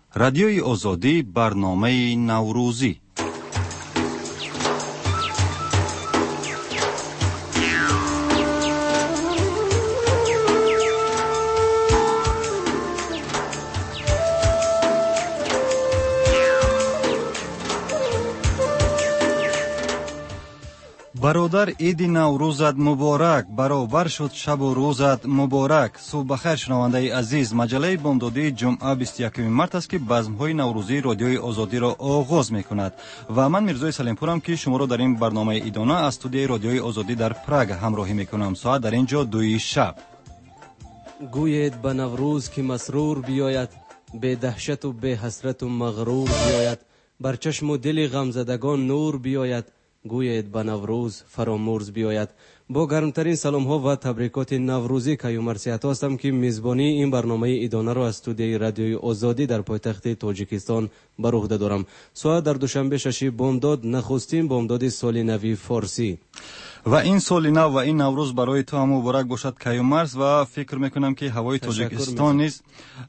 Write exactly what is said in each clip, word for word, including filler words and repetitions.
رادیوی آزادی برنامه نوروزی. برادر عید نوروزت مبارک، برابر شد شب و روزت مبارک. صبح بخیر شنونده عزیز، مجله بامدادی جمعه بیست و یکم مارس است که بزم‌های نوروزی رادیوی آزادی را آغاز می‌کند و من میرزای سلیمپورم که شما را در این برنامه ایدانه از استودیوی رادیوی آزادی در پراگ همراهی می‌کنم. ساعت در اینجا دوی شب. گوید به نوروز که مسرور بیاید، به دهشت و به حسرت و مغرور بیاید، بر چشم و دل غمزدگان نور بیاید، گوید به نوروز فرامرز بیاید. با گرمترین سلام ها و تبریکات نوروزی کیومرسیت هستم که میزبانی این برنامه ایدانه را از استودیوی رادیوی آزادی در پایتخت تاجیکستان بر عهده دارم. ساعت در دوشنبه شش بامداد، نخستین بامداد سال نوی فارسی. و این سال نو و این نوروز برای تو هم مبارک باشد کیومرس و فکر میکنم که هوای تاجیکستان نیز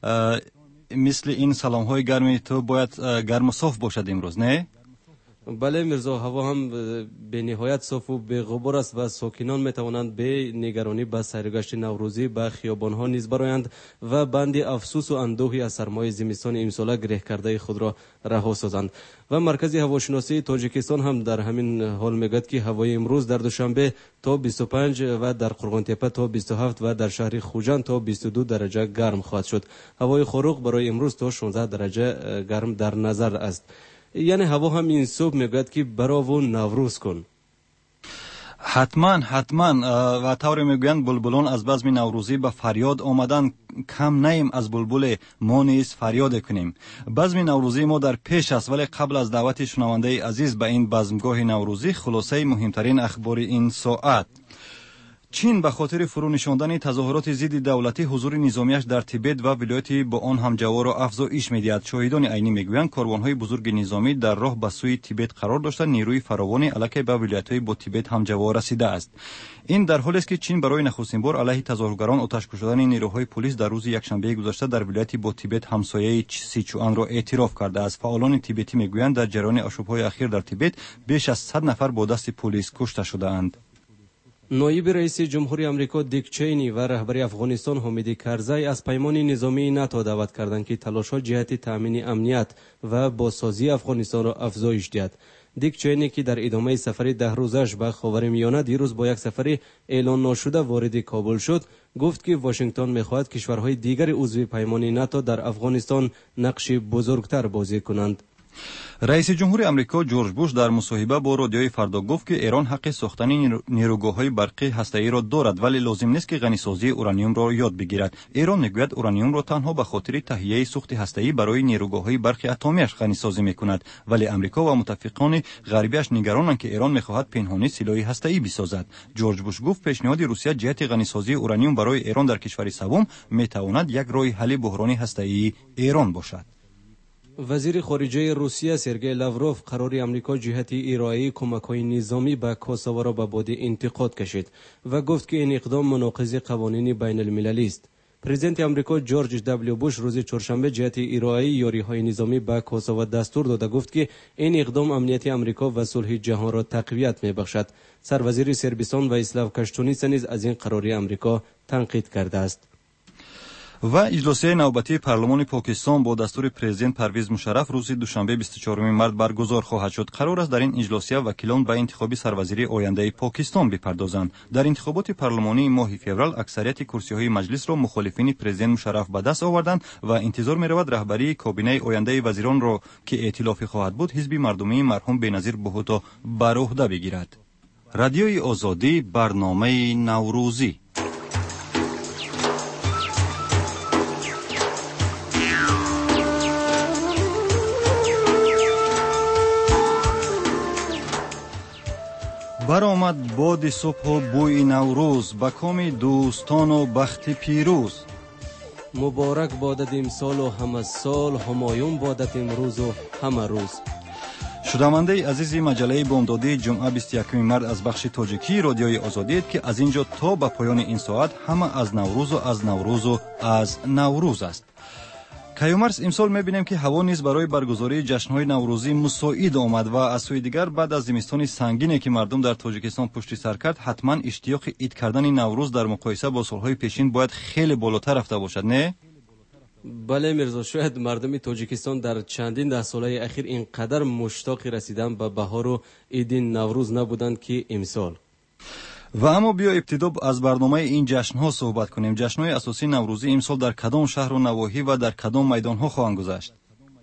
مثل این سلام های گرمی تو باید گرم و صاف باشد امروز، نه؟ بله میرزا، هوا هم به نهایت صاف و به غبار است و ساکنان می توانند به نگرانی به سرگشت نوروزی به خیابان ها نیز برآیند و بند افسوس و اندوهی از سرمای زمستان امسال گره کرده خود را رها سازند. و مرکز هواشناسی تاجیکستان هم در همین حال میگوید که هوای امروز در دوشنبه تا بیست و پنج و در قرغان تپه تا بیست و هفت و در شهر خوجند تا بیست و دو درجه گرم خواهد شد. هوای خروق برای امروز تا شانزده درجه گرم در نظر است. یعنی هوا هم این صبح میگوید که براو نوروز کن. حتما حتما و طور میگویند بلبلان از بزم نوروزی به فریاد آمدن، کم نیم از بلبل ما نیز فریاد کنیم. بزم نوروزی ما در پیش است، ولی قبل از دعوت شنونده عزیز به این بزمگاه نوروزی خلاصه مهمترین اخبار این ساعت. چین به خاطر فرو نشاندن تظاهرات ضد دولتی حضور نظامیش در تیبت و ولایت با آن همجوار را افزایش می‌دهد. شاهدان عینی میگویند کاروان‌های بزرگ نظامی در راه به سوی تیبت قرار داشته، نیروی فراوانی علیه به ولایت‌های با تیبت همجوار رسیده است. این در حالی است که چین برای نخستین بار علیه تظاهرگران آتش کشیدن نیروهای پلیس در روز یکشنبه گذشته در ولایت با تیبت همسایه سیچوان را اعتراف کرده است. فعالان تیبتی میگویند در جریان آشوب‌های اخیر در تیبت بیش از صد نفر با دست پلیس کشته شده‌اند. نایب رئیس جمهوری آمریکا دیک چینی و رهبر افغانستان حامد کرزی از پیمان نظامی ناتو دعوت کردند که تلاش‌ها جهت تامین امنیت و بازسازی افغانستان را افزایش دهد. دیک چینی که در ادامه سفر ده روزش به خاورمیانه دیروز با یک سفر اعلان نشده وارد کابل شد، گفت که واشنگتن می‌خواهد کشورهای دیگر عضو پیمان ناتو در افغانستان نقش بزرگتر بازی کنند. رئیس جمهور آمریکا جورج بوش در مصاحبه با رادیوی فردا گفت که ایران حق ساختن نیروگاه‌های برقی هسته‌ای را دارد، ولی لازم نیست که غنیسازی اورانیوم را یاد بگیرد. ایران میگوید اورانیوم را تنها به خاطر تهیه سوخت هسته‌ای برای نیروگاه‌های برق اتمیش غنیسازی میکند، ولی آمریکا و متفقان غربیش نگرانند که ایران میخواهد پنهانی سلاح هسته‌ای بسازد. جورج بوش گفت پیشنهاد روسیه جهت غنیسازی اورانیوم برای ایران در کشور سوم میتواند یک راه حل بحران هسته‌ای ایران باشد. وزیر خارجه روسیه سرگئی لاوروف قرار آمریکا جهت ارائه کمک‌های نظامی به کوسوو را به باد انتقاد کشید و گفت که این اقدام مناقض قوانین بین المللی است. پرزیدنت آمریکا جورج دبلیو بوش روز چهارشنبه جهت ارائه یاری‌های نظامی به کوسوو دستور داده گفت که این اقدام امنیت آمریکا و صلح جهان را تقویت می‌بخشد. سروزیر سربستان و اسلاو کشتونیس نیز از این قراری آمریکا تنقید کرده است. و اجلاسی نوبتی پارلمان پاکستان با دستور پرزیدنت پرویز مشرف روز دوشنبه بیست و چهارم مارس برگزار خواهد شد. قرار است در این اجلاسی وکیلان به انتخاب سروزیری آینده پاکستان بپردازند. در انتخابات پارلمانی ماه فوریه اکثریت کرسی‌های مجلس را مخالفین پرزیدنت مشرف به دست آوردند و انتظار می‌رود رهبری کابینه آینده وزیران را که ائتلافی خواهد بود حزب مردمی مرحوم بنظیر بهوتا بر عهده بگیرد. رادیوی آزادی برنامه نوروزی. برآمد باد صبح و بوی نوروز، به کام دوستان و بخت پیروز. مبارک بادت امسال و همه سال، همایون بادت امروز و همه روز. شنونده عزیز مجله بامدادی جمعه بیست و یکم مارس از بخش تاجیکی رادیوی آزادی که از اینجا تا به پایان این ساعت همه از نوروز و از نوروز و از نوروز است. کیومرس امسال می‌بینیم که هوا نیز برای برگزاری جشن‌های نوروزی مساعد آمد و از سوی دیگر بعد از زمستان سنگینی که مردم در تاجیکستان پشت سر کرد، حتما اشتیاق عید کردن نوروز در مقایسه با سال‌های پیشین باید خیلی بالاتر رفته باشد، نه؟ بله میرزا، شاید مردم تاجیکستان در چندین ده ساله اخیر اینقدر مشتاق رسیدن به بهار و عید نوروز نبودند که امسال. و اما بیا ابتدا از برنامه این جشن‌ها صحبت کنیم. جشن‌های اساسی نوروزی امسال در کدام شهر و نواحی و در کدام میدان‌ها خواهند گذشت؟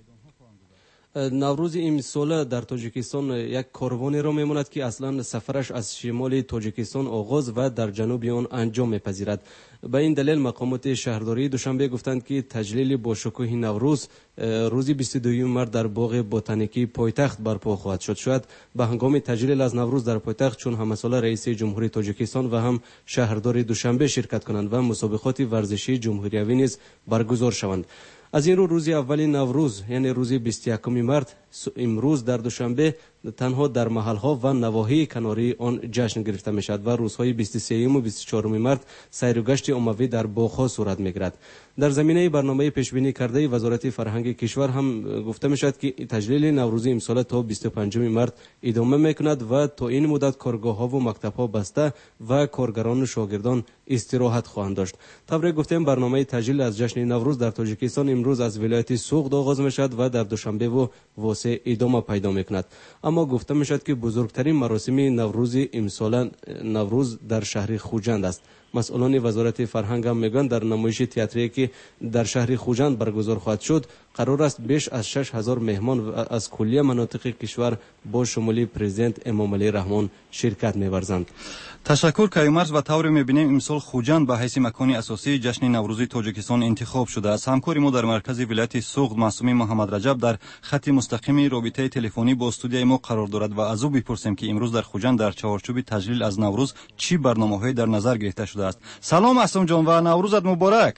نوروز امسال در تاجیکستان یک کاروانی را میماند که اصلا سفرش از شمال تاجیکستان آغاز و در جنوب آن انجام میپذیرد. به این دلیل مقامات شهرداری دوشنبه گفتند که تجلیل با شکوه نوروز روز بیست و دوم مارس در باغ بوتانیکی پایتخت برپا خواهد شد. شاید به هنگام تجلیل از نوروز در پایتخت چون همساله رئیس جمهوری تاجیکستان و هم شهرداری دوشنبه شرکت کنند و مسابقات ورزشی جمهوریوی نیز برگزار شوند. از این رو روز اول نوروز یعنی روز بیست و یکم مارس امروز در دوشنبه تنها در محل‌ها و نواحی کناری آن جشن گرفته می‌شود و روزهای بیست و سوم و بیست و چهارم مارس سیر و گشت عمومی در باغ‌ها صورت می‌گیرد. در زمینه برنامه پیشبینی کرده وزارت فرهنگ کشور هم گفته می‌شود که تجلیل نوروزی امسال تا بیست و پنجم مارس ادامه می‌کند و تا این مدت کارگاه‌ها و مکتب‌ها بسته و کارگران و شاگردان استراحت خواهند داشت. طبری گفتیم برنامه تجلیل از جشن نوروز در تاجیکستان امروز از ولایت سوغد آغاز می‌شود و در دوشنبه و واسه ادامه پیدا می‌کند. اما گفته می‌شود که بزرگترین مراسم نوروز امسال نوروز در شهر خوجند است. مسئولان وزارت فرهنگ هم میگن در نمایش تئاتری که در شهر خوجند برگزار خواهد شد قرار است بیش از شش هزار مهمان از کلیه مناطق کشور با شمول پرزیدنت امام علی رحمان شرکت می‌ورزند. تشکر کیومرس. و طوری می‌بینیم امسال خوجند به حیث مکان اساسی جشن نوروزی تاجیکستان انتخاب شده است. همکار ما در مرکز ولایت سوغد معصومی محمد رجب در خط مستقیم رابطه تلفنی با استودیوی ما قرار دارد و از او بپرسیم که امروز در خوجند در چهارچوب تجلیل از نوروز چی برنامه‌هایی در نظر گرفته شده است. سلام معصوم جان و نوروزت مبارک.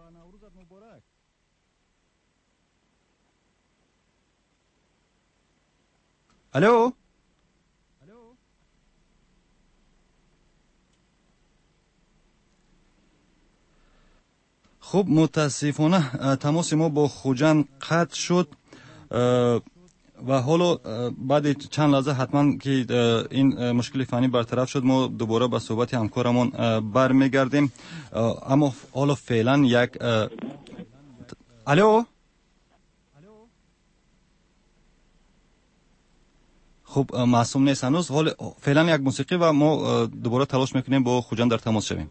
الو خب متاسفانه تماس ما با خوجند قطع شد و حالا بعد چند لحظه حتما که این مشکل فنی برطرف شد ما دوباره به صحبت همکارمون برمیگردیم. اما حالا فعلا یک الو خب معصوم نیست هنوز. حالا فعلا یک موسیقی و ما دوباره تلاش میکنیم با خوجند در تماس شویم.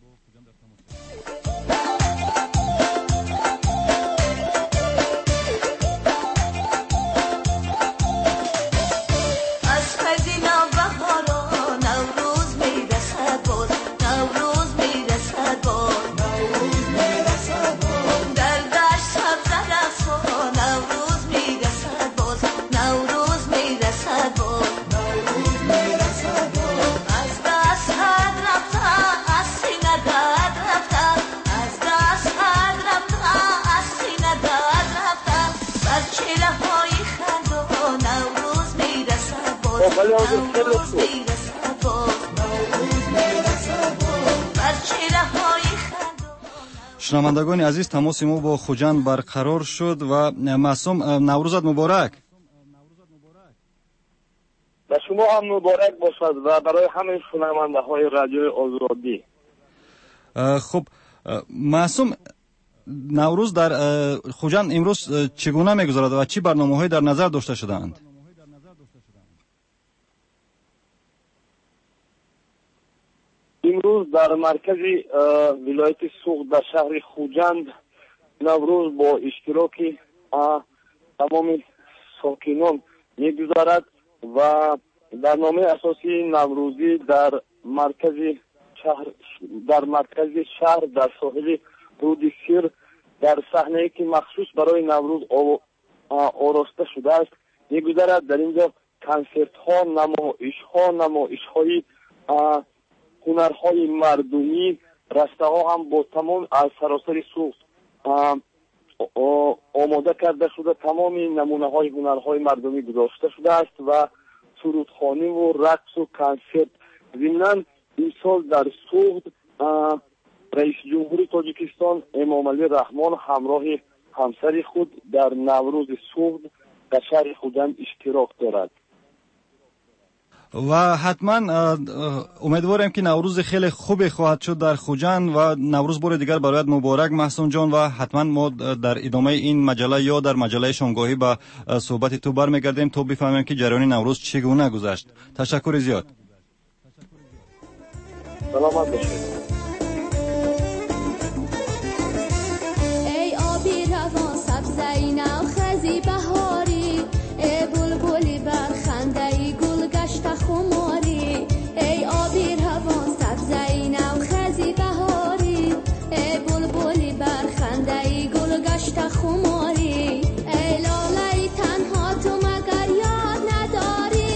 شنوندگان عزیز تماس ما با خوجند برقرار شد و معصوم نوروزت مبارک. و شما هم مبارک باشد و برای همه شنونده های رادیو آزادی. خب معصوم نوروز در خوجند امروز چگونه میگذرد و چی برنامه‌هایی در نظر داشته شده‌اند؟ امروز در مرکز ولایت سوغد در شهر خوجند نوروز با اشتراک تمام ساکنان میگذرد و برنامه اساسی نوروزی در مرکز شهر در مرکز شهر در ساحل رود سیر در صحنه‌ای که مخصوص برای نوروز آراسته شده است میگذرد. در اینجا کنسرت ها، نمایش ها، نمایش های هنرهای مردمی، رسته ها هم با تمام از سراسر سوغد آماده کرده شده. تمام نمونه های هنرهای مردمی گذاشته شده است و سرودخوانی و رقص و کنسرت. ضمناً این سال در سوغد رئیس جمهوری تاجیکستان امام علی رحمان همراه همسر خود در نوروز سوخت در شهر خوجند اشتراک دارد. و حتما امیدوارم که نوروز خیلی خوبی خواهد شد در خوجند و نوروز بار دیگر برایت مبارک محسن جان، و حتما ما در ادامه این مجله یا در مجله شامگاهی به صحبت تو برمیگردیم تا بفهمیم که جریان نوروز چگونه گذشت. تشکر زیاد. سلامت باشید. ای آبی روان سبزی نو خزی بهاری، ای بلبلی برخنده گل گشت خماری. ای آبی روان سبزی نو خزی بهاری، ای بلبلی برخنده گل گشت خماری. ای لاله تنها تو مگر یاد نداری،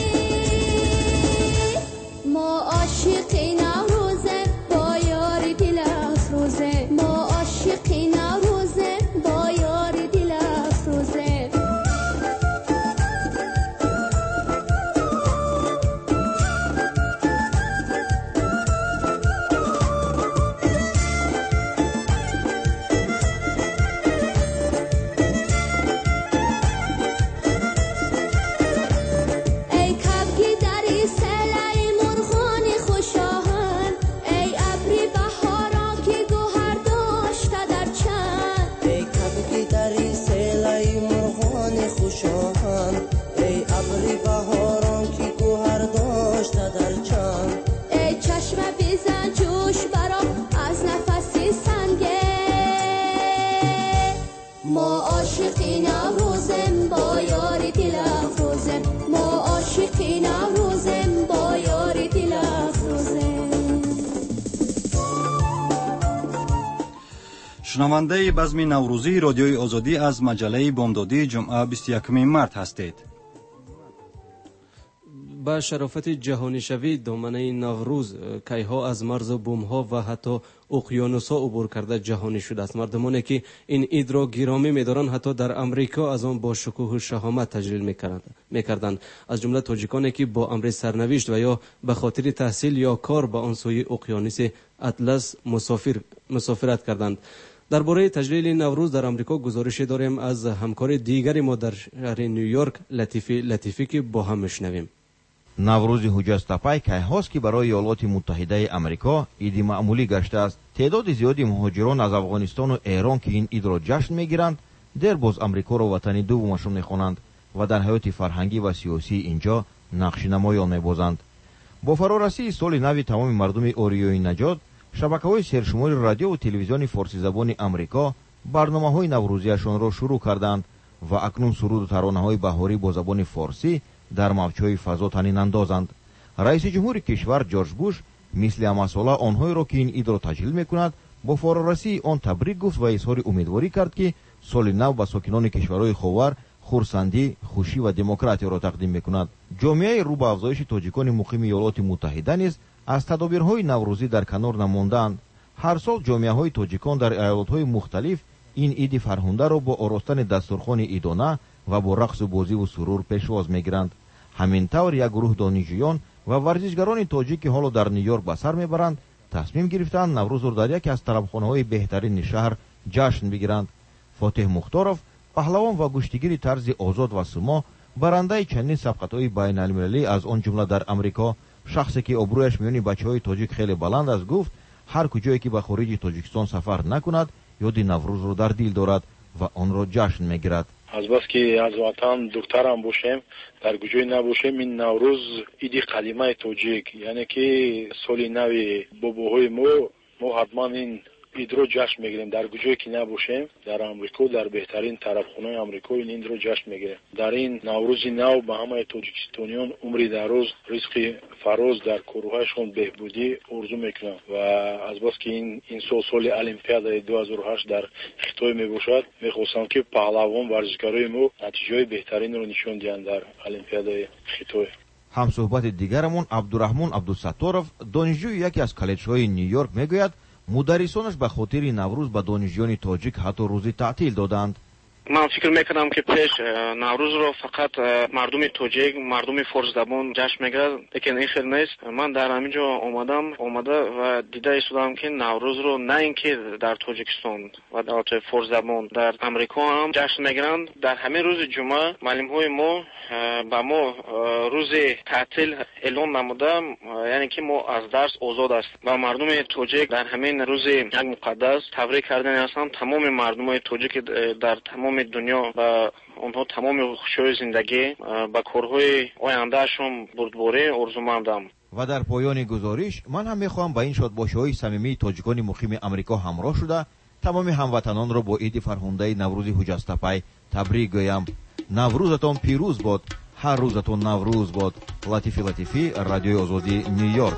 ما عاشقی نوروزه با یاری دل افروزه، ما عاشقی نوروزه با یاری دل افروزه. ای کبکی دری سلای مرغان خوشاهن، ای ابری بهارا که گوهر داشته در چند. ای کبکی دری سیلای مرغان خوشاهن، ای ابری بهاران که گوهر داشته در چند. ای چشم بیزن جوش برا از نفسی سنگه، ما عاشقی نوروزم با یاری دل افروزم، ما عاشقی نوروزم با یاری دل افروزم. شنونده بزم نوروزی رادیوی آزادی از مجله بامدادی جمعه بیست و یکم مارس هستید. با شرافت جهانی شوی دامنه نوروز کیها از مرز و بومها و حتی اقیانوس‌ها عبور کرده جهانی شده است. مردمانی که این عید را گرامی می‌دارند حتی در امریکا از آن با شکوه و شهامت تجلیل می‌کردند، از جمله تاجیکانی که با امر سرنوشت و یا به خاطر تحصیل یا کار به آن سوی اقیانوس اطلس مسافر مسافرت کردند. درباره تجلیل نوروز در امریکا گزارش داریم از همکار دیگری ما در شهر نیویورک، لطیفی لطیفی که با هم میشنویم. наврӯзи ҳуҷҷатсапай кайҳост ки барои иёлоти муттаҳидаи амрико иди маъмулӣ гаштааст. теъдоди зиёди муҳоҷирон аз афғонистону эрон ки ин идро ҷашн мегиранд, дер боз амрикоро ватани дуввумашон мехонанд ва дар ҳаёти фарҳангӣ ва сиёсии ин ҷо нақши намоён мебозанд. бо фарорасии соли нави тамоми мардуми ориёи наҷот, шабакаҳои сершумори радиову телевизиони форсизабони амрико барномаҳои наврӯзиашонро шурӯъ карданд ва акнун суруду таронаҳои баҳорӣ бо забони форсӣ дар мавҷҳои фазо танин андозанд. раиси ҷумҳури кишвар ҷорҷ буш мисли ҳамасола онҳоеро ки ин идро таҷлил мекунад бо форорасии он табрик гуфт ва изҳори умедворӣ кард ки соли нав ба сокинони кишварҳои ховар хурсандӣ, хушӣ ва демократияро тақдим мекунад. ҷомеаи рӯ ба афзоиши тоҷикони муқими иёлоти муттаҳида низ аз тадобирҳои наврӯзӣ дар канор намондаанд. ҳар сол ҷомеаҳои тоҷикон дар аёлотҳои мухталиф ин иди фарҳундаро бо оростани дастурхони идона ва бо рақсу бозиву сурур пешвоз мегиранд. ҳамин тавр як гурӯҳ донишҷӯён ва варзишгарони тоҷик ки ҳоло дар ню-йорк ба сар мебаранд, тасмим гирифтанд наврӯзро дар яке аз тарабхонаҳои беҳтарини шаҳр ҷашн бигиранд. фотеҳ мухторов, паҳлавон ва гӯштигири тарзи озод ва сумо, барандаи чандин сабқатҳои байналмилалӣ аз он ҷумла дар амрико, шахсе ки обрӯяш миёни бачаҳои тоҷик хеле баланд аст, гуфт ҳар куҷое ки ба хориҷи тоҷикистон сафар накунад ёди наврӯзро дар дил дорад ва онро ҷашн мегирад. азбаски аз ватан духтарам бошем, дар куҷое набошем, ин наврӯз иди қадимаи тоҷик, яъне ки соли нави бобоҳои мо мо ҳатман ин идро ҷашн мегирем. дар куҷое ки набошем, дар амрико, дар беҳтарин тарабхонаи амрико ин идро ҷашн мегирем. дар ин наврӯзи нав ба ҳамаи тоҷикистониён умри дароз, ризқи фароз, дар корҳояшон беҳбудӣ орзу мекунам ва азбаски ин ин сол соли олимпиадаи ду ҳазору ҳашт дар хитой мебошад, мехостам ки паҳлавон варзишгарои мо натиҷаҳои беҳтаринро нишон диҳанд дар олимпиадаи хитой. ҳамсӯҳбати дигарамон абдураҳмон абдусатторов, донишҷӯи яке аз коллеҷҳои ню-йорк, мегӯяд мударрисонаш ба хотири наврӯз ба донишҷӯёни тоҷик ҳатто рӯзи таътил доданд. من فکر میکنم که پیش نوروز رو فقط مردم توجیک، مردم فارس زبان جشن میگیرد، لیکن این خیلی نیست. من در همینجا اومدم اومده و دیده ایستادم که نوروز رو نه اینکه در تاجیکستان و در فارس زبان در امریکا هم جشن میگیرند. در همین روز جمعه معلم های ما با ما روز تعطیل اعلام نموده، یعنی که ما از درس آزاد است و مردم توجیک در همین روز یک مقدس تبریک کردن هستند. تمام مردم های توجیک در تمام دنیا و اونها تمام خوشی زندگی با کارهای آیندهشون بردباری آرزومندم. و در پایان گزارش من هم میخوام با این شادباشی‌های صمیمی تاجیکان مقیم امریکا همراه شده تمام هموطنان را با عید فرخنده نوروز حجازتپی تبریک گویم. نوروزتان پیروز باد، هر روزتان نوروز باد. لطیفی لطیفی، رادیوی آزادی، نیویورک.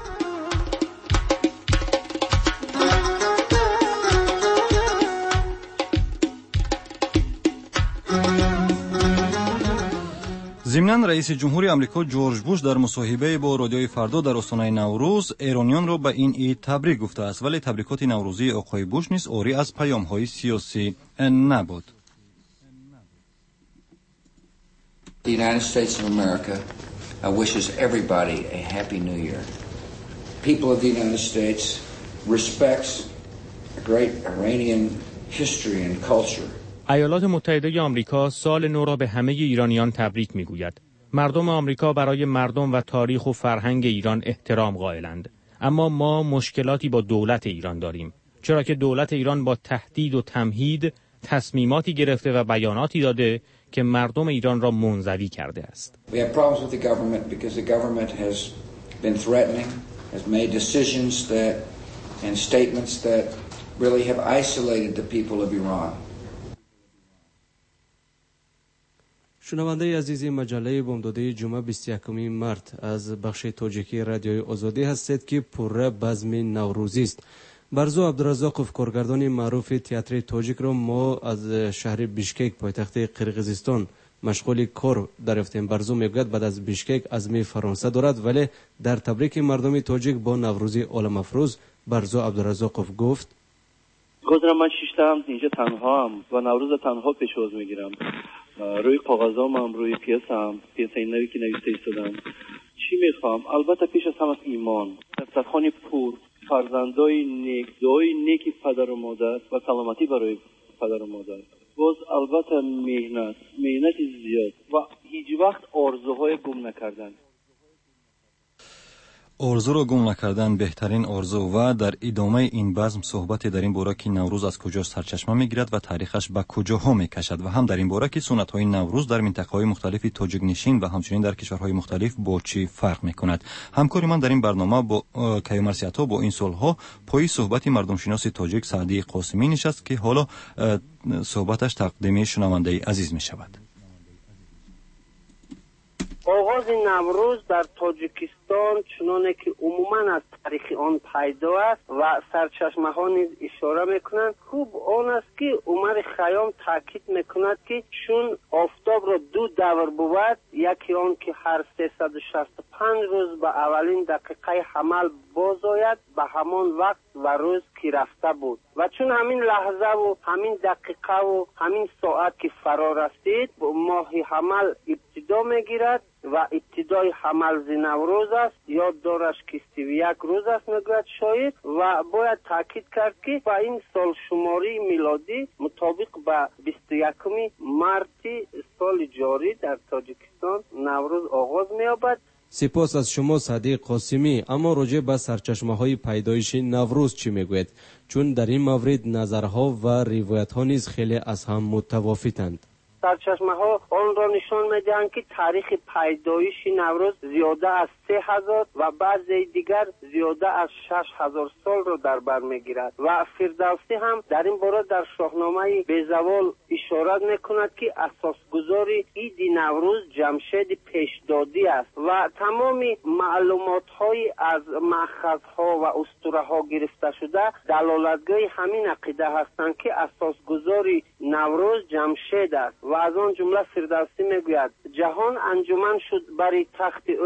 ضمناً رئیس جمهوری آمریکا جورج بوش در مصاحبه با رادیوی فردا در آستانه نوروز ایرانیان را به این عید تبریک گفته است، ولی تبریکات نوروزی آقای بوش نیز عاری از پیام‌های سیاسی نبود. The United States of America uh, wishes everybody a happy new year. People of the United States respects a great Iranian history and culture. ایالات متحده آمریکا سال نو را به همه ایرانیان تبریک میگوید. مردم آمریکا برای مردم و تاریخ و فرهنگ ایران احترام قائلند. اما ما مشکلاتی با دولت ایران داریم، چرا که دولت ایران با تهدید و تمهید تصمیماتی گرفته و بیاناتی داده که مردم ایران را منزوی کرده است. We have problems with the government because the government has been threatening, has made decisions that and statements that really have isolated the people of Iran. شنونده عزیزی مجله بامداده جمعه بیست و یکم مارت از بخش تاجیکی رادیوی آزادی هستید که پره بزم نوروزی است. برزو عبدالرزاقوف کارگردان معروف تئاتر تاجیک را ما از شهر بیشکک پایتخت قرقیزستان مشغول کار دریافتیم. برزو میگوید بعد از بیشکک عزم فرانسه دارد، ولی در تبریک مردم تاجیک با نوروز عالم افروز برزو عبدالرزاقوف گفت: گذرم من شیشتم اینجا تنها هم و نوروز تنها پیشواز میگیرم. روی کاغذام هم روی پیسم پیسه نوی که نویسته ایستادم. چی میخوام؟ البته پیش از همه ایمان، دسترخوان پور، فرزندای نیک، دعای نیکی پدر و مادر و سلامتی برای پدر و مادر. باز البته مهنت، مهنت زیاد و هیچ وقت آرزوهای گم نکردن. آرزو را گم نکردن بهترین آرزو. و در ادامه این بزم صحبت در این باره که نوروز از کجا سرچشمه میگیرد و تاریخش به کجاها میکشد و هم در این باره که سنت های نوروز در منطقه های مختلف تاجیک نشین و همچنین در کشورهای مختلف با چی فرق میکند. همکاری من در این برنامه با کیومرسیتا با این سالها پای صحبت مردم شناس تاجیک سعدی قاسمی نشست که حالا صحبتش تقدیم شنونده عزیز میشود. آغاز نوروز در تاجیکستان چنانه که عموما از تاریخ آن پیدا است و سرچشمه ها نیز اشاره میکنند، خوب آن است که عمر خیام تاکید میکند که چون آفتاب را دو دور بود، یکی آن که هر سیصد و شصت و پنج روز به اولین دقیقه حمل باز آید به همان وقت و روز که رفته بود و چون همین لحظه و همین دقیقه و همین ساعت که فرا رسید ماه حمل ابتدا میگیرد و ابتدای حمل ز نوروز است. یاد دارش که سی و یک روز است میگوید شاید و باید تاکید کرد که با این سال شماری میلادی مطابق با بیست و یکم مارت سال جاری در تاجیکستان نوروز آغاز می‌یابد. سپاس از شما صدیق قاسمی. اما راجع به سرچشمه های پیدایش نوروز چی میگوید؟ چون در این مورد نظرها و روایت ها نیز خیلی از هم متفاوتند. سرچشمه ها آن را نشان میدهند که تاریخ پیدایش نوروز زیاده از سه هزار و بعضی دیگر زیاده از شش هزار سال را در بر میگیرد و فردوسی هم در این باره در شاهنامه بیزوال اشارت میکند که اساسگذار عید نوروز جمشید پیشدادی است و تمام معلومات های از مأخذها و اسطوره ها گرفته شده دلالتگاه همین عقیده هستند که اساسگذار نوروز جمشید است و از آن جمله فردوسی میگوید جهان انجمن شد بر تخت اوی،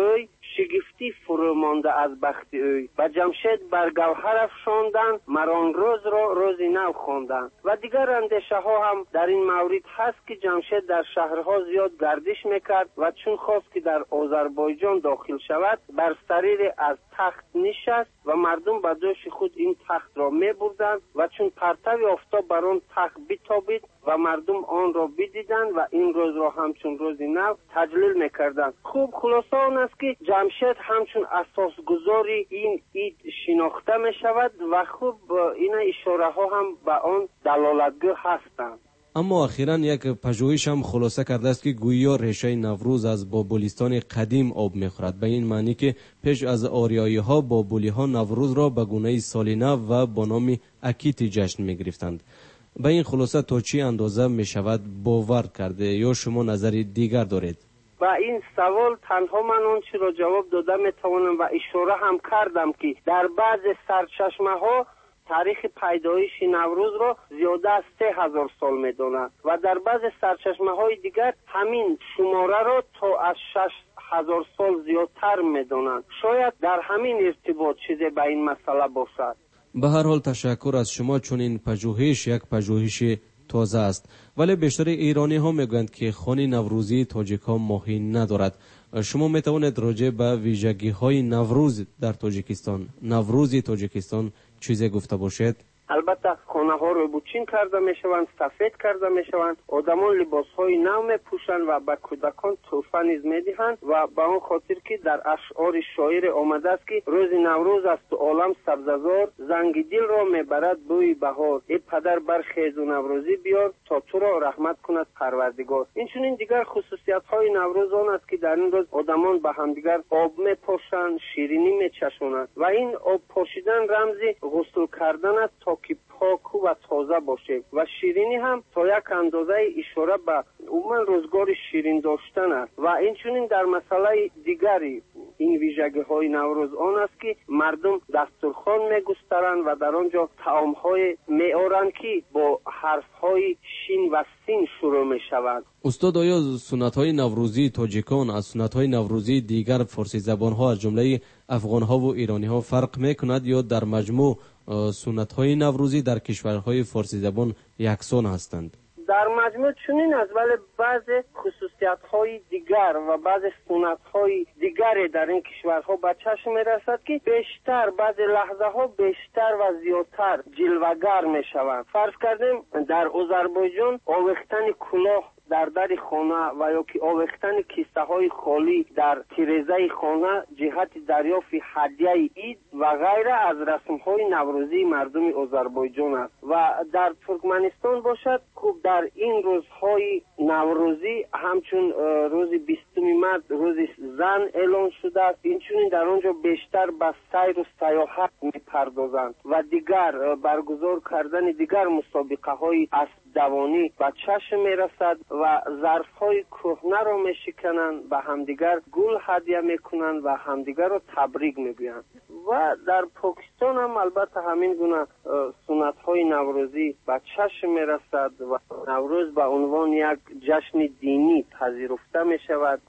شگفتی فرو مانده از بخت اوی و جمشید بر گوهر افشاندند، مران روز را روزی نو خواندند. و دیگر اندیشه ها هم در این مورد هست که جمشید در شهرها زیاد گردش میکرد و چون خواست که در آذربایجان داخل شود بر سریر از تخت نشست و مردم به دوش خود این تخت را میبردند و چون پرتو آفتاب بر آن تخت بتابید و مردم آن را بدیدند و این روز را همچون روز نو تجلیل میکردند. خوب خلاصه آن است که جمشید همچون اساسگذاری این عید شناخته میشود و خوب این اشاره ها هم به آن دلالتگو هستند. اما اخیراً یک پژوهش هم خلاصه کرده است که گویا ریشه نوروز از بابلیستان قدیم آب میخورد، به این معنی که پیش از آریایی ها بابلی ها نوروز را به گونه سال نو و با نام اکیتی جشن میگرفتند. به این خلاصه تا چی اندازه میشود باور کرده یا شما نظری دیگر دارید؟ و این سوال تنها من اون چی را جواب داده میتوانم و اشاره هم کردم که در بعض سرچشمه ها تاریخ پیدایش نوروز را زیاده از سه هزار سال میدانند و در بعض سرچشمه های دیگر همین شماره را تا از شش هزار سال زیادتر میدانند. شاید در همین ارتباط چیزی به این مسئله باشد. به هر حال تشکر از شما، چون این پژوهش یک پژوهش تازه است، ولی بیشتر ایرانی ها میگویند که خوان نوروزی تاجیک ها ماهی ندارد. شما میتوانید راجع به ویژگی های نوروز در تاجیکستان، نوروزی تاجیکستان چیزی گفته باشید؟ البته خانه ها رو بوچین کرده میشوند، سفید کرده میشوند، آدمان لباس های نو میپوشند و به کودکان تحفه نیز میدهند و به آن خاطر که در اشعار شاعر آمده است که روز نوروز است و عالم سبززار، زنگ دل را میبرد بوی بهار، ای پدر برخیز و نوروزی بیار تا تو را رحمت کند پروردگار. این چنین دیگر خصوصیت های نوروز آن است که در این روز آدمان به همدیگر آب میپاشند، شیرینی میچشانند و این آب پاشیدن رمزی غسل کردن است تا که پاک و تازه باشه و شیرینی هم تا یک اندازه اشاره به عموما روزگار شیرین داشتن است. و این چنین در مسئله دیگری این ویژگی های نوروز آن است که مردم دسترخوان میگسترند و در آنجا طعام های میآورند که با حرف های شین و سین شروع می شود. استاد، آیا سنت های نوروزی تاجیکان از سنت های نوروزی دیگر فارسی زبان ها از جمله افغان ها و ایرانی ها فرق می کند یا در مجموع سنت های نوروزی در کشورهای فارسی زبان یکسان هستند؟ در مجموع چنین است، ولی بعض خصوصیت های دیگر و بعض سنت های دیگر در این کشورها به چشم می رسد که بیشتر بعض لحظه ها بیشتر و زیادتر جلوگر می شوند. فرض کردیم در آذربایجان آویختن کلاه در در خانه و یا که آویختن کیسه های خالی در تیرزه خانه جهت دریافت هدیه عید و غیره از رسم های نوروزی مردم آذربایجان است. و در ترکمنستان باشد خوب در این روزهای نوروزی همچون روز بیستم مارس روز زن اعلان شده است، این چنین در آنجا بیشتر به سیر و سیاحت میپردازند و دیگر برگزار کردن دیگر مسابقه های اسب دوانی به چشم میرسد و ظرف های کهنه را میشکنند، به همدیگر گل هدیه میکنند و همدیگر را تبریک میگویند. و در پاکستان هم البته همین گونه سنت های نوروزی به چشم میرسد و نوروز به عنوان یک جشن دینی پذیرفته میشود.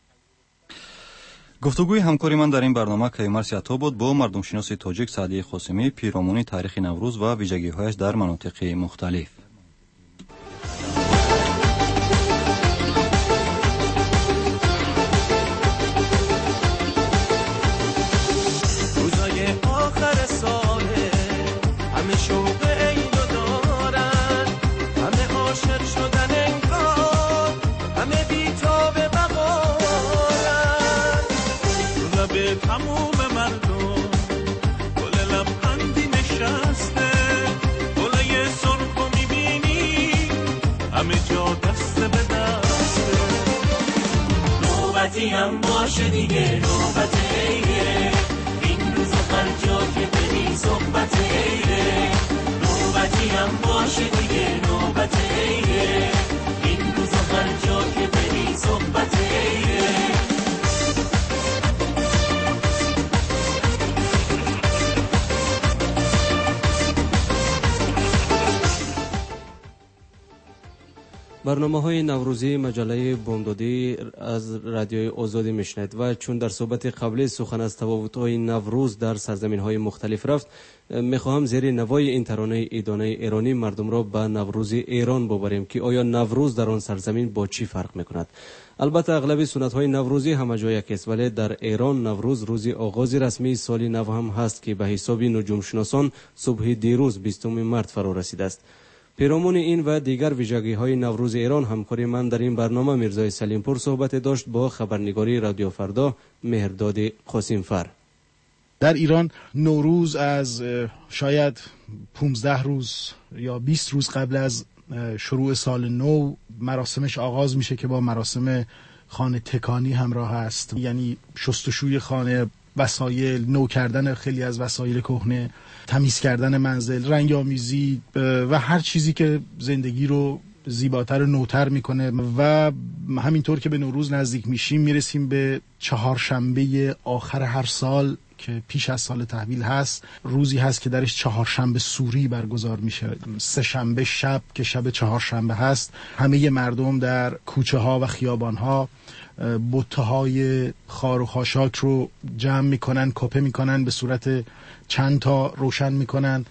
گفتگوی همکاری من در این برنامه کیومرث عطا بود با مردم شناس تاجیک سعدی قاسمی، پیرامون تاریخ نوروز و ویژگی‌هایش در مناطق مختلف. هم باشه دیگه نوبت ایه، این روز هر جا که بری صحبت ایه. نوبتی هم باشه دیگه نوبت ایه، این روز هر جا که بری صحبت ایه. به برنامه های نوروزی مجله بامدادی از رادیوی آزادی میشنید و چون در صحبت قبلی سخن از تفاوت های نوروز در سرزمین های مختلف رفت، میخواهم زیر نوای این ترانه ایدانه ایرانی مردم را به نوروز ایران ببریم که آیا نوروز در آن سرزمین با چی فرق میکند. البته اغلب سنت های نوروزی همه جا یک است، ولی در ایران نوروز روز آغاز رسمی سال نو هم هست که به حساب نجوم شناسان صبح دیروز بیستم مارس فرا رسیده است. پیرامون این و دیگر ویژگی های نوروز ایران همکاری من در این برنامه میرزای سلیمپور صحبت داشت با خبرنگاری رادیو فردا مهرداد قاسمفر. در ایران نوروز از شاید پانزده روز یا بیست روز قبل از شروع سال نو مراسمش آغاز میشه که با مراسم خانه تکانی همراه است، یعنی شستشوی خانه، وسایل، نو کردن خیلی از وسایل کهنه، تمیز کردن منزل، رنگ آمیزی و هر چیزی که زندگی رو زیباتر و نوتر میکنه. و همینطور که به نوروز نزدیک میشیم میرسیم به چهارشنبه آخر هر سال که پیش از سال تحویل هست. روزی هست که درش چهارشنبه سوری برگزار میشه، سه شنبه شب که شب چهارشنبه هست. همه مردم در کوچه ها و خیابان ها بته های خار و خاشاک رو جمع میکنن، کپه میکنن، به صورت چند تا روشن میکنن،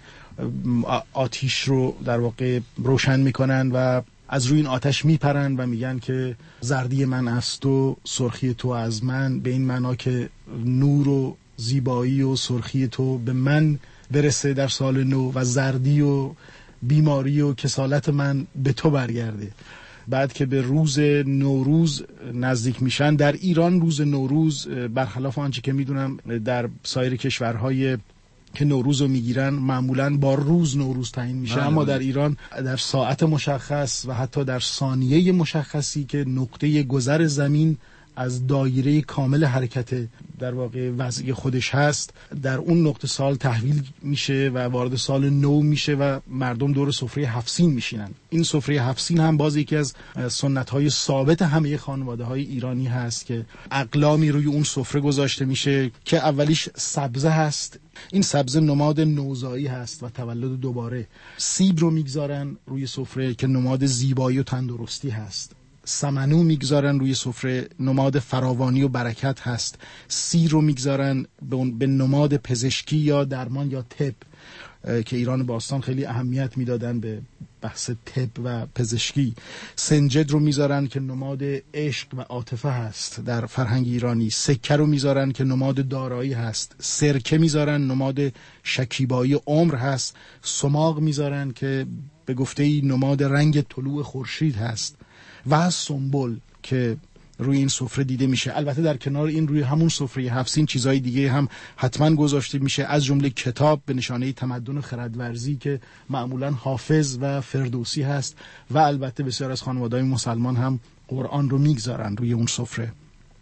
آتیش رو در واقع روشن میکنن و از روی این آتش میپرن و میگن که زردی من از تو، سرخی تو از من، به این معنا که نور و زیبایی و سرخی تو به من برسه در سال نو و زردی و بیماری و کسالت من به تو برگرده. بعد که به روز نوروز نزدیک میشن، در ایران روز نوروز برخلاف آنچه که میدونم در سایر کشورهای که نوروز رو میگیرن معمولاً با روز نوروز تعیین میشه، بله اما بله. در ایران در ساعت مشخص و حتی در ثانیه مشخصی که نقطه گذر زمین از دایره کامل حرکت در واقع وضعی خودش هست، در اون نقطه سال تحویل میشه و وارد سال نو میشه و مردم دور سفره هفت سین میشینن. این سفره هفت سین هم باز یکی از سنت های ثابت همه خانواده های ایرانی هست که اقلامی روی اون سفره گذاشته میشه که اولیش سبزه هست. این سبزه نماد نوزایی هست و تولد دوباره. سیب رو میگذارن روی سفره که نماد زیبایی و تندرستی هست. سمنو میگذارن روی سفره، نماد فراوانی و برکت هست. سیر رو میگذارن به نماد پزشکی یا درمان یا طب که ایران باستان خیلی اهمیت میدادن به بحث طب و پزشکی. سنجد رو میذارن که نماد عشق و عاطفه هست در فرهنگ ایرانی. سکه رو میذارن که نماد دارایی هست. سرکه میذارن نماد شکیبایی عمر هست. سماق میذارن که به گفته ای نماد رنگ طلوع خورشید هست و سنبل که روی این سفره دیده میشه. البته در کنار این روی همون سفره هفت سین چیزهای دیگه هم حتما گذاشته میشه، از جمله کتاب به نشانه تمدن و خردورزی که معمولا حافظ و فردوسی هست و البته بسیار از خانواده‌های مسلمان هم قرآن رو میگذارن روی اون سفره.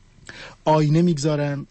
آینه میگذارن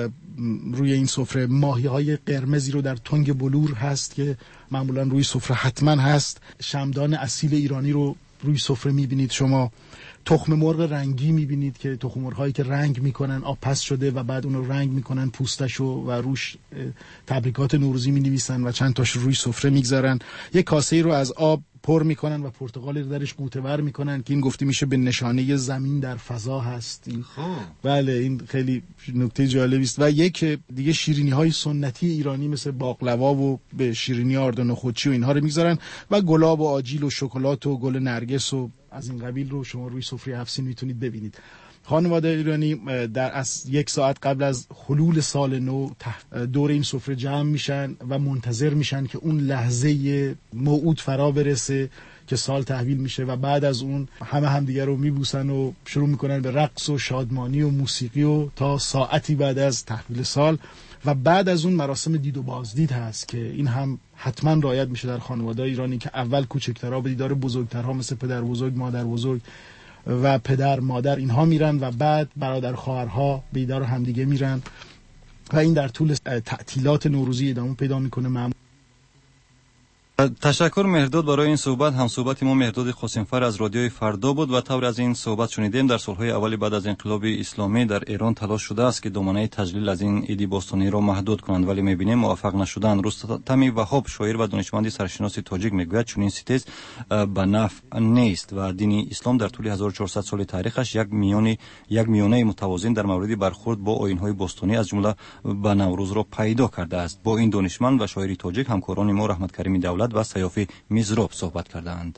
روی این سفره. ماهی‌های قرمزی رو در تنگ بلور هست که معمولا روی سفره حتما هست. شمعدان اصیل ایرانی رو روی سفره میبینید شما. تخم مرغ رنگی میبینید که تخم مرغ هایی که رنگ میکنن، آب پس شده و بعد اون رو رنگ میکنن پوستشو و روش تبریکات نوروزی مینویسن و چند تاش روی سفره میگذارن. یک کاسه رو از آب پر میکنن و پرتقال رو درش غوطه ور میکنن که این گفته میشه به نشانه زمین در فضا هست. این بله این خیلی نکته جالبی است. و یک دیگه شیرینی های سنتی ایرانی مثل باقلوا و به شیرینی آردن و خودچی و اینها رو میگذارن و گلاب و آجیل و شکلات و گل نرگس و از این قبیل رو شما روی سفره هفت سین میتونید ببینید. خانواده ایرانی در از یک ساعت قبل از حلول سال نو دور این سفره جمع میشن و منتظر میشن که اون لحظه موعود فرا برسه که سال تحویل میشه و بعد از اون همه همدیگه رو میبوسن و شروع میکنن به رقص و شادمانی و موسیقی و تا ساعتی بعد از تحویل سال. و بعد از اون مراسم دید و بازدید هست که این هم حتما رعایت میشه در خانواده ایرانی که اول کوچکترها به دیدار بزرگترها مثل پدر بزرگ، مادر بزرگ و پدر مادر اینها میرن و بعد برادر خواهرها به دیدار همدیگه میرن و این در طول تعطیلات نوروزی ادامه پیدا میکنه. معمول تشکر مهرداد برای این صحبت. هم صحبت ما مهرداد قاسمفر از رادیوی فردا بود و طور از این صحبت شنیدیم در سالهای اولی بعد از انقلاب اسلامی در ایران تلاش شده است که دامنه تجلیل از این عید باستانی را محدود کنند، ولی می‌بینیم موفق نشدند. رستم وهاب شاعر و دانشمند سرشناس تاجیک میگوید چنین ستیز به نفع نیست و دین اسلام در طول هزار و چهارصد سال تاریخش یک میانه یک میانه متوازن در مورد برخورد با آیین‌های باستانی از جمله به نوروز را پیدا کرده است. با این دانشمند و شاعر تاجیک همکاران ما رحمت کریم دولت و سیافی میزروب صحبت کردند.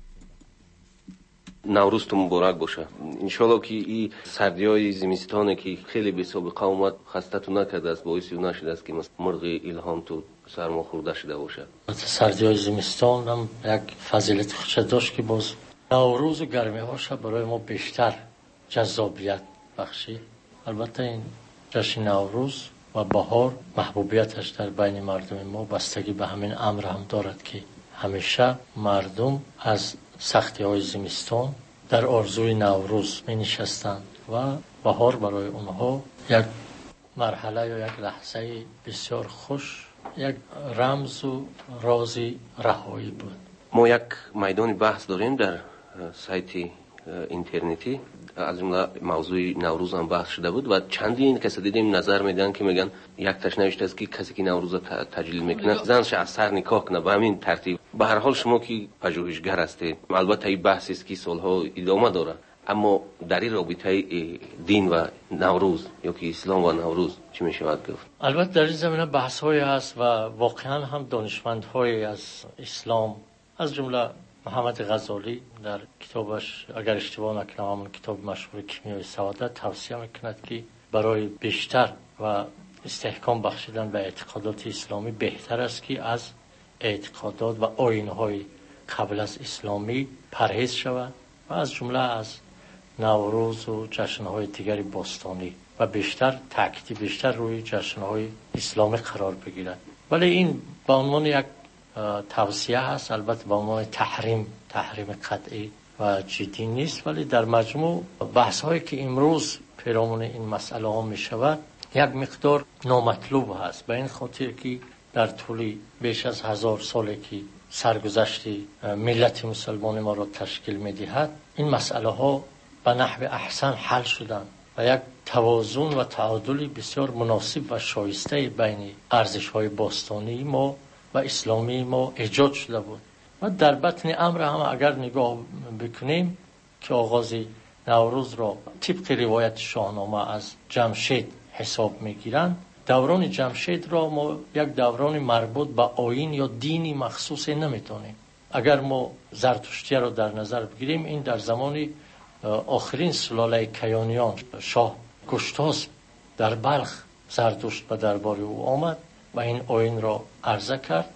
نوروزتون مبارک باشه. انشالله که این سردیای زمستانه که خیلی بی سابقه اومد خستتون نکرده است، باعثی نشده است که مرغ الهام تو سرما خورده شده باشه. سردیای زمستان هم یک فضیلت خودش داشت که باز نوروز و گرمی هاشه برای ما بیشتر جذابیت بخشید. البته این جشن نوروز و بهار محبوبیتش در بین مردم ما بستگی به همین امر هم دارد که همیشه مردم از سختی های زمستان در آرزوی نوروز می نشستند و بهار برای اونها یک مرحله یا یک لحظه بسیار خوش، یک رمز و رازی رهایی بود. ما یک میدان بحث داریم در سایت اینترنتی، از جمله موضوع نوروز هم بحث شده بود و چندین کسی دیدیم نظر میدن که میگن یک تاش نوشته است که کسی که نوروز تجلیل میکنه زنش از سر نکاح کنه. به همین ترتیب به هر حال شما که پژوهشگر هستید، البته این بحثی است که سالها ادامه داره، اما در این رابطه دین و نوروز یا که اسلام و نوروز چی میشود گفت؟ البته در این زمینه بحث های هست و واقعا هم دانشمندهای از اسلام از جمله محمد غزالی در کتابش اگر اشتباه نکنم همون کتاب مشهور کیمیای سعادت توصیه میکند که برای بیشتر و استحکام بخشیدن به اعتقادات اسلامی بهتر است که از اعتقادات و آیین‌های قبل از اسلامی پرهیز شود و از جمله از نوروز و جشن‌های دیگری باستانی و بیشتر تاکید بیشتر روی جشن‌های اسلامی قرار بگیرد. ولی این به عنوان یک توصیه هست، البته به عنوان تحریم تحریم قطعی و جدی نیست، ولی در مجموع بحث هایی که امروز پیرامون این مسئله ها می شود یک مقدار نامطلوب هست، به این خاطر که در طول بیش از هزار سالی که سرگذشت ملت مسلمان ما را تشکیل می دهد این مسئله ها به نحو احسن حل شدند و یک توازن و تعادل بسیار مناسب و شایسته بین ارزش های باستانی ما و اسلامی ما ایجاد شده بود. و در بطن امر هم اگر نگاه بکنیم که آغاز نوروز را طبق روایت شاهنامه از جمشید حساب میگیرند، دوران جمشید را ما یک دوران مربوط به آیین یا دینی مخصوص نمیتونیم. اگر ما زرتشتی را در نظر بگیریم، این در زمان آخرین سلاله کیانیان شاه گشتاسب در بلخ زرتشت به دربار او آمد و این آیین را عرضه کرد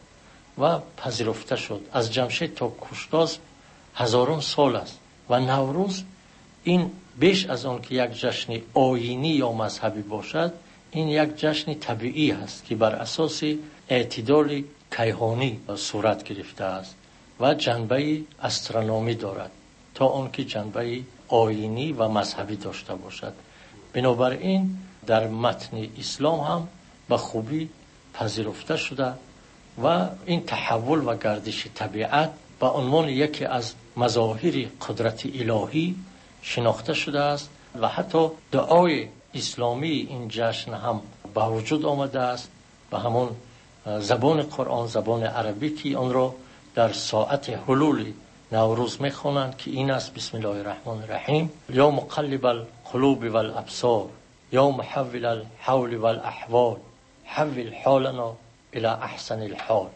و پذیرفته شد. از جمشید تا گشتاسب هزاران سال است و نوروز این بیش از آن که یک جشن آیینی یا مذهبی باشد، این یک جشن طبیعی است که بر اساس اعتدال کیهانی صورت گرفته است و جنبه استرونومی دارد تا آن که جنبه آیینی و مذهبی داشته باشد. بنابراین در متن اسلام هم به خوبی پذیرفته شده و این تحول و گردش طبیعت به عنوان یکی از مظاهر قدرت الهی شناخته شده است و حتی دعای اسلامی این جشن هم به وجود آمده است به همون زبان قرآن، زبان عربی که آن را در ساعت حلول نوروز میخوانند که این است: بسم الله الرحمن الرحیم، یا مقلب القلوب والابصار، یا محول الحول والاحوال، حول حالنا الى احسن الحال.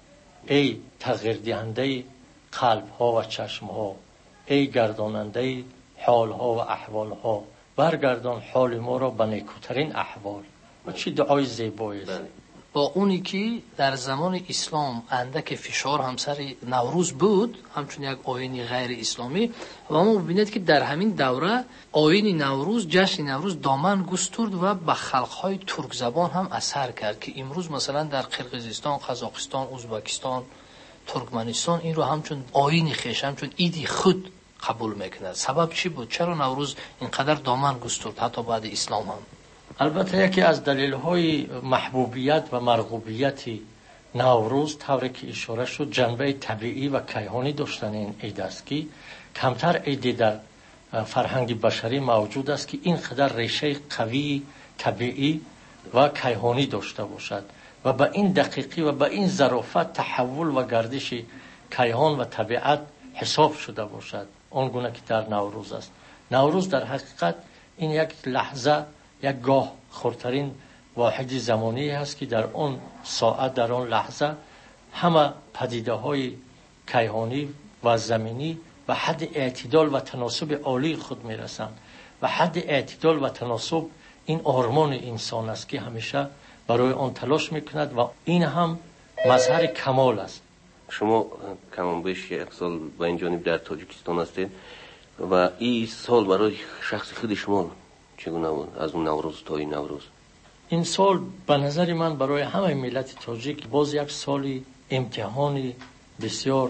ای تغییر دهنده قلب ها و چشم ها، ای گرداننده حال ها و احوال ها، برگردان حال ما را به نیکوترین احوال. و چی دعای زیبایی است. با اونی که در زمان اسلام اندک فشار همسر نوروز بود، همچون یک آیین غیر اسلامی، و ما ببینید که در همین دوره آیین نوروز، جشن نوروز دامن گسترد و به خلقهای ترک زبان هم اثر کرد که امروز مثلا در قرقیزستان، قزاقستان، ازبکستان، ترکمنستان این رو همچون آیین خیش، همچون ایدی خود قبول میکنند. سبب چی بود؟ چرا نوروز اینقدر دامن گسترد حتی بعد اسلام هم؟ البته یکی از دلیل‌های محبوبیت و مرغوبیت نوروز طوری که اشاره شد جنبه طبیعی و کیهانی داشتن این عید است که کمتر عیدی در فرهنگ بشری موجود است که اینقدر ریشه قوی طبیعی و کیهانی داشته باشد و به این دقیقی و به این ظرافت تحول و گردش کیهان و طبیعت حساب شده باشد آنگونه که در نوروز است. نوروز در حقیقت این یک لحظه یک گاه خردترین واحد زمانی هست که در اون ساعت در اون لحظه همه پدیده های کیهانی و زمینی و حد اعتدال و تناسب عالی خود میرسند و حد اعتدال و تناسب این آرمان انسان است که همیشه برای آن تلاش میکند و این هم مظهر کمال است. شما کمان بیش یک سال با این جانب در تاجیکستان هستید و این سال برای شخص خود شما چگونه بود از اون نوروز تا این نوروز؟ این سال به نظر من برای همه ملت تاجیک باز یک سالی امتحانی بسیار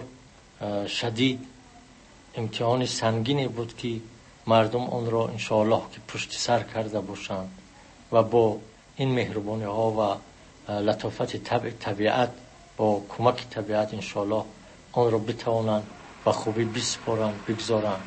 شدید، امتحان سنگینی بود که مردم آن را انشاءالله که پشت سر کرده باشند و با این مهربانی ها و لطافت طبع طبیعت با کمک طبیعت انشاءالله آن را بتوانند و خوبی بسپارند بگذارند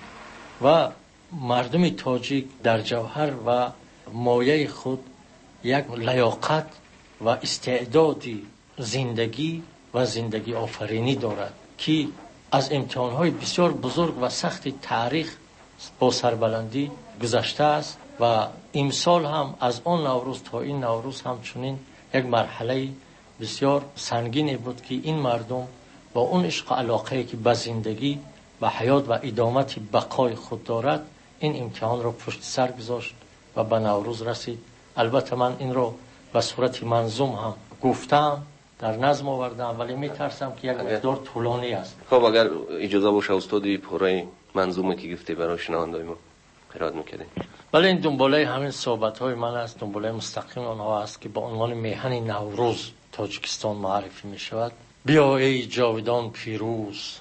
و مردم تاجیک در جوهر و مایه خود یک لیاقت و استعدادی زندگی و زندگی آفرینی دارد که از امتحانهای بسیار بزرگ و سخت تاریخ با سربلندی گذشته است و امسال هم از آن نوروز تا این نوروز هم چنین یک مرحله بسیار سنگینی بود که این مردم با اون عشق و علاقه که به زندگی و حیات و ادامت بقای خود دارد این امتحان را پشت سر گذاشت و به نوروز رسید. البته من این را به صورت منظوم هم گفتم در نظم آوردم ولی میترسم که یک مقدار طولانی است. خب اگر اجازه باشه استادی پوره منظومه که گفته برای شنوندگان ما قرائت میکنیم. ولی این دنباله همین صحبت های من است، دنباله مستقیم آنها است که با عنوان میهن نوروز تاجیکستان معرفی می شود. بیا ای جاودان پیروز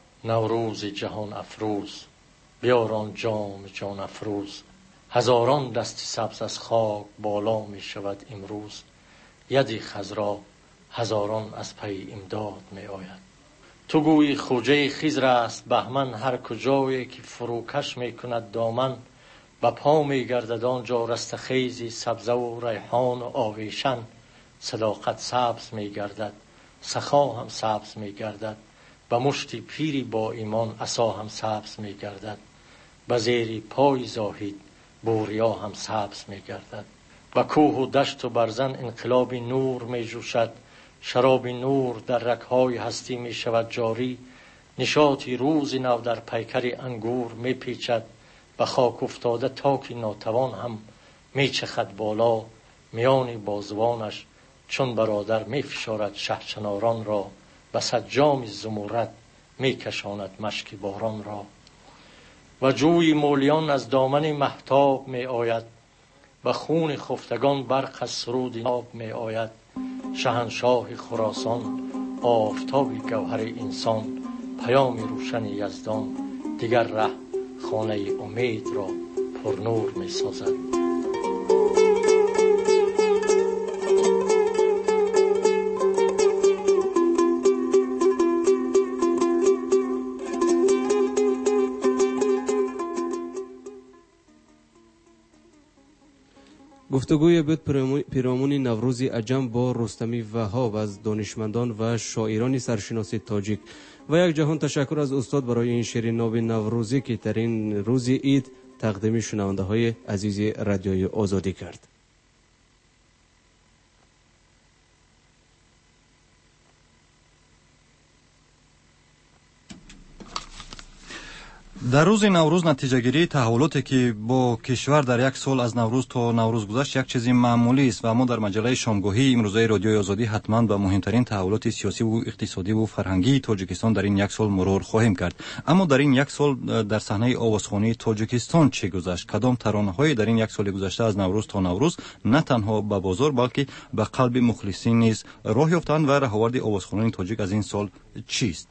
نوروز جهان افروز، بیاران جام جان افروز، هزاران دست سبز از خاک بالا می شود امروز، یدی خضرا هزاران از پی امداد می آید. تو گویی خوجه خضر است بهمن هر کجایی که فروکش می کند دامن، و پا می گردد آنجا رستخیزی سبزه و ریحان و آویشن، صداقت سبز می گردد سخا هم سبز می گردد، و مشتی پیری با ایمان عصا هم سبز می گردد، و زیری پای زاهد بوریا هم سبز می گردد، و کوه و دشت و برزن انقلاب نور می جوشد، شراب نور در رگ‌های هستی می شود جاری، نشاطی روز نو در پیکر انگور می پیچد، و خاک افتاده تاک ناتوان هم می چخد بالا، میان بازوانش چون برادر می فشارد شهرچناران را، و صد جام زمرد می کشاند مشک باران را، و جوی مولیان از دامن مهتاب می آید، و خون خفتگان برق از سرود ناب می آید، شهنشاه خراسان آفتابی گوهر انسان، پیام روشن یزدان دیگر ره خانه امید را پر نور می سازد. گفتگوی بود پیرامون نوروز عجم با رستمی وهاب از دانشمندان و شاعران سرشناسی تاجیک. و یک جهان تشکر از استاد برای این شعر ناب نوروزی که در این روز عید تقدیم شنونده های عزیز رادیوی آزادی کرد. در روز نوروز نتیجه گیری تحولاتی که با کشور در یک سال از نوروز تا نوروز گذشت یک چیزی معمولی است و ما در مجله شامگاهی امروزه رادیوی آزادی حتما به مهمترین تحولات سیاسی و اقتصادی و فرهنگی تاجیکستان در این یک سال مرور خواهیم کرد. اما در این یک سال در صحنه آوازخوانی تاجیکستان چه گذشت؟ کدام ترانه‌های در این یک سال گذشته از نوروز تا نوروز نه تنها به بازار بلکه به قلب مخلصین نیز راه یافتند و راهآورد آوازخوانان تاجیک از این سال چیست؟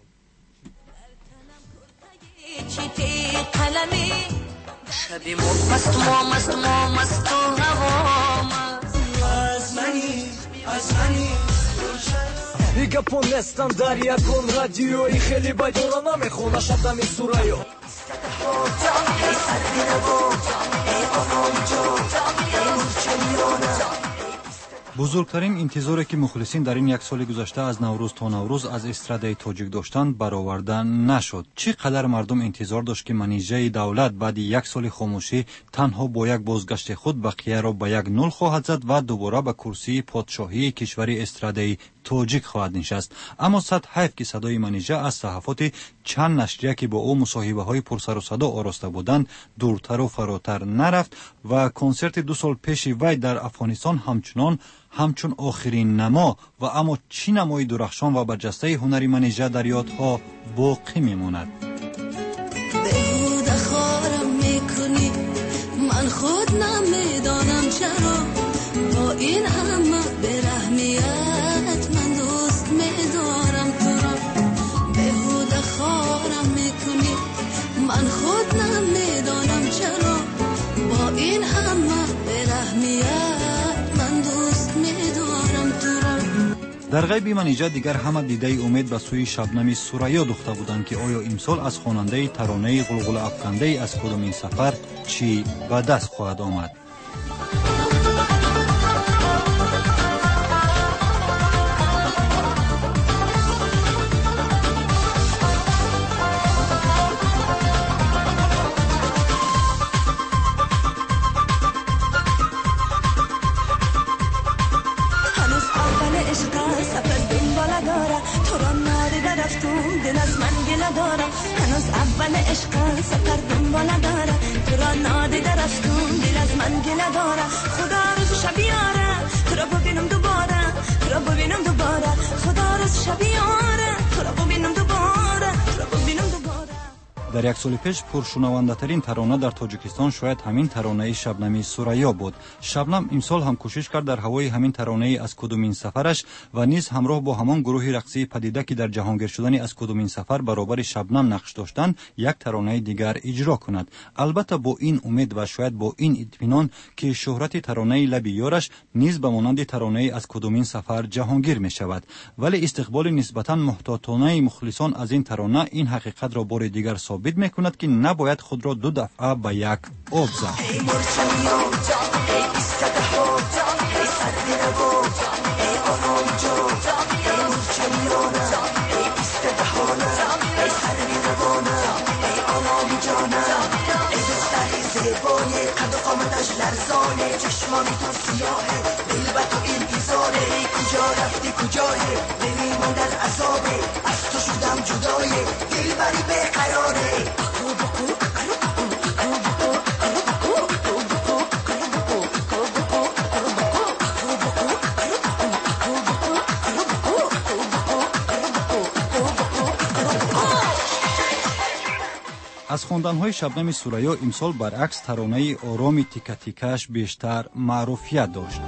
چیتی قلمی شبی مست ما مست ما مست و هوا مست از منی از منی گپو نستم در یکون رادیوی خیلی بایدورانه میخونه شبنمی سورایو бузургтарин интизоре ки мухлисин дар ин як соли гузашта аз наврӯз то наврӯз аз эстрадаи тоҷик доштанд бароварда нашуд. чӣ қадар мардум интизор дошт ки манижаи давлат баъди як соли хомӯшӣ танҳо бо як бозгашти худ бақияро ба як нул хоҳад зад ва дубора ба курсии подшоҳии кишвари эстрадаи тоҷик хоҳад нишаст. аммо сад ҳайф ки садои манижа аз саҳафоти чанд нашрия ки бо ӯ мусоҳибаҳои пурсарусадо ороста буданд дуртару фаротар нарафт ва консерти ду сол пеши вай дар афғонистон ҳамчунон ҳамчун охирин намо ва аммо чӣ намои дурахшон ва барҷастаи ҳунари манижа дар ёдҳо боқӣ мемонад. беҳуда хорам мекунӣ ман худ намедонам чаро бо ин ҳама бераҳмият ман дӯст медорам туро беҳуда хорам мекунӣ ман худ намедонам чаро бо ин ҳама бераҳмият ман дӯст медорам туро. дар ғайби манижа дигар ҳама дидаи умед ба сӯи шабнами сурайё духта буданд ки оё имсол аз хонандаи таронаи ғулғулаафкандаи аз кудумин сафар чӣ ба даст хоҳад омад. هنوز اول عشق سفر دنباله داره تو را نادیده رفتم دل از من گله داره خدا روز شب بیاره تو را ببینم دوباره تو را ببینم دوباره خدا روز شب بیاره تو را ببینم دوباره تو را ببینم دوباره. дар як соли пеш пуршунавандатарин тарона дар тоҷикистон шояд ҳамин таронаи шабнами сурайё буд. шабнам имсол ҳам кӯшиш кард дар ҳавои ҳамин таронаи аз кудумин сафараш ва низ ҳамроҳ бо ҳамон гурӯҳи рақсии падида ки дар ҷаҳонгир шудани аз кудумин сафар баробари шабнам нақш доштанд як таронаи дигар иҷро кунад. албатта бо ин умед ва шояд бо ин итминон ки шӯҳрати таронаи лаби ёраш низ ба монанди таронаи аз кудумин сафар ҷаҳонгир мешавад. вале истиқболи нисбатан муҳтотонаи мухлисон аз ин тарона ин ҳақиқатро бори дигар собит мекунад ки набояд худро ду дафъа ба як об зад. аз хонданҳои шабнами сурайё имсол баръакс таронаи ороми тикатикааш бештар маъруфият дошт.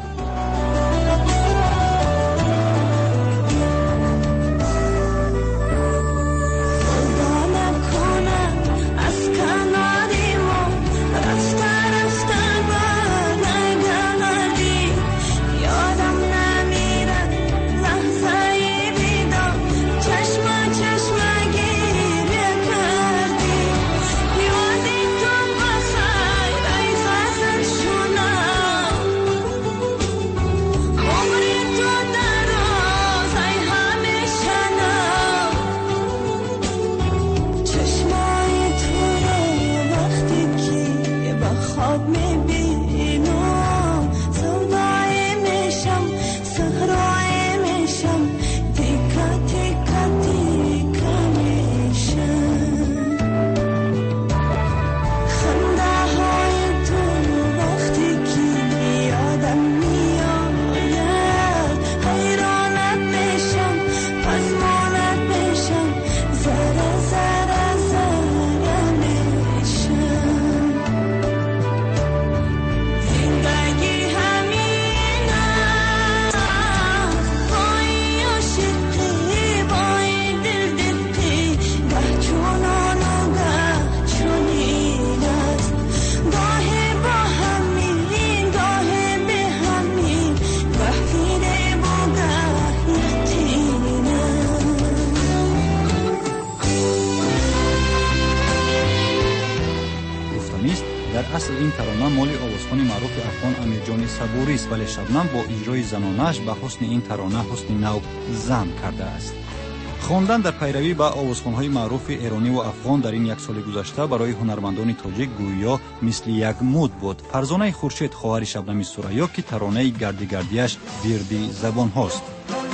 دانست در اصل این ترانه مال آوازخوان معروف افغان امیرجان صبوری است، ولی شبنم با اجرای زنانش به حسن این ترانه حسن نو زم کرده است. خواندن در پیروی به آوازخوان‌های معروف ایرانی و افغان در این یک سال گذشته برای هنرمندان تاجیک گویا مثل یک مود بود. فرزانه خورشید خواهر شبنم سوریا که ترانه گردی گردیش بیردی زبان هاست.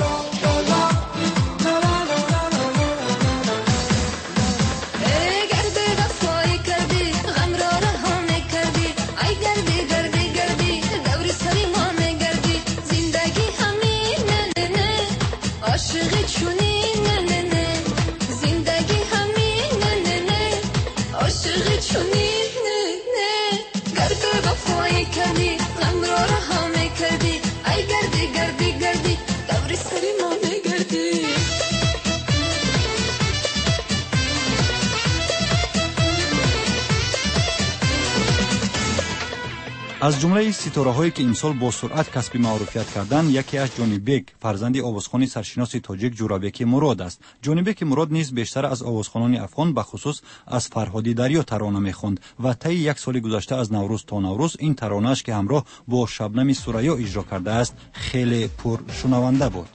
از جمله ستاره‌هایی که امسال با سرعت کسب معروفیت کردند، یکی از جانی بیگ فرزند آوازخوان سرشناس تاجیک جورابک مراد است. جانی بیگ مراد نیز بیشتر از آوازخوانان افغان به خصوص از فرهادی دریا ترانه می‌خواند و طی یک سال گذشته از نوروز تا نوروز این ترانه‌اش که همراه با شبنم سوریا اجرا کرده است خیلی پر شنونده بود.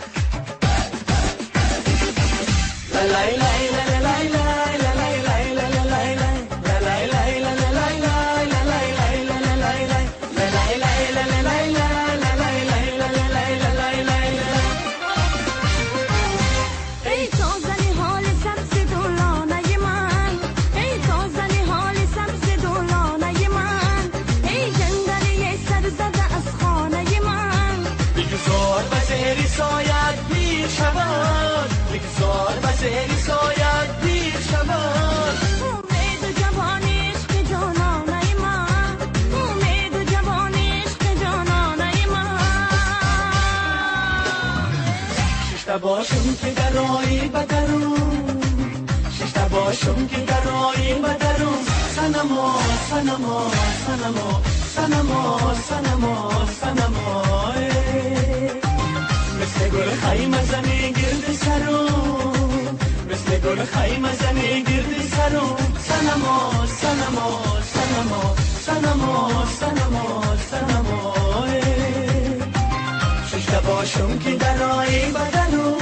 باشم که در آیی بدرون ششتا باشم که در آیی بدرون سنما سنما سنما سنما سنما سنما مثل گل خیمه زنی گرد سرون مثل گل خیمه زنی گرد سرون سنما سنما سنما سنما سنما سنما ششتا باشم که در آیی بدرون.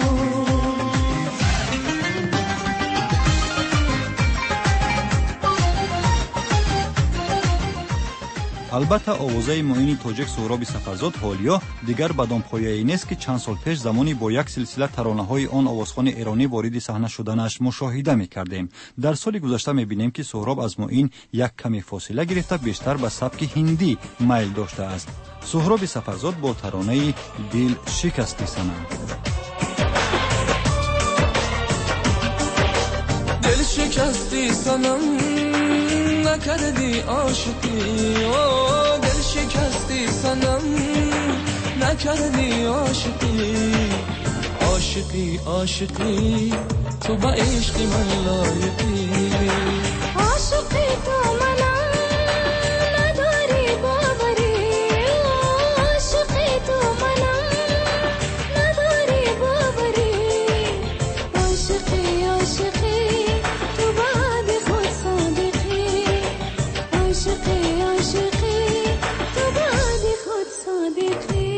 البته آوازه معین تاجیک سهراب صفرزاد حالیا دیگر بدان پایه‌ای نیست که چند سال پیش زمانی با یک سلسله ترانه‌های آن آوازخوان ایرانی وارد صحنه شدنش مشاهده می‌کردیم. در سال گذشته می‌بینیم که سهراب از معین یک کمی فاصله گرفته بیشتر به سبک هندی میل داشته است. سهراب صفرزاد با ترانه دل شکستی صنم. دل شکستی صنم نکردی عاشقی، او دل شکستی صنم نکردی عاشقی، عاشقی عاشقی تو با عشق من لایقی، عاشقی تو منم نداری باوری، عاشقی تو منم نداری باوری، عاشقی عاشقی تو بعد خود صادقی، عاشقی عاشقی تو بعد خود صادقی.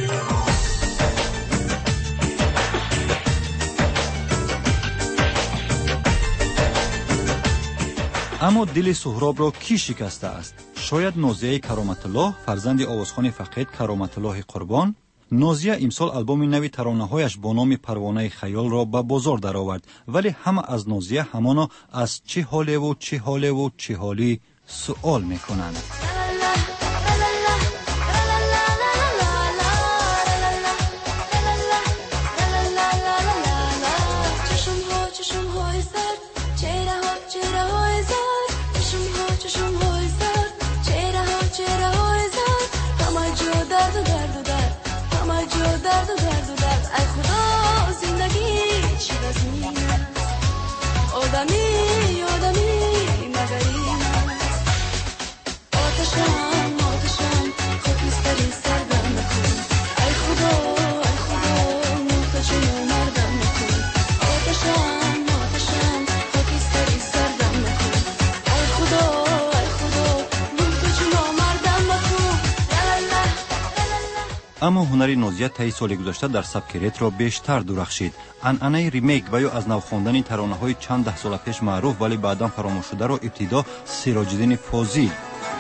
اما دل سهراب را کی شکسته است؟ شاید نازیه کرامت الله فرزند آوازخوان فقید کرامت الله قربان. نازیه امسال آلبوم نوی ترانه‌هایش با نام پروانه خیال را به بازار درآورد، ولی همه از نازیه همانا از چه حالی و چه حالی و چه حالی سوال میکنند. آدمی آدمی مگر این است، آتش اما هنر نوزیه طی سال گذشته در سبک رترو بیشتر درخشید. عنعنه ریمیک و یا از نو خواندن ترانه‌های چند ده سال پیش معروف ولی بعداً فراموش شده را ابتدا سراج‌الدین فوزی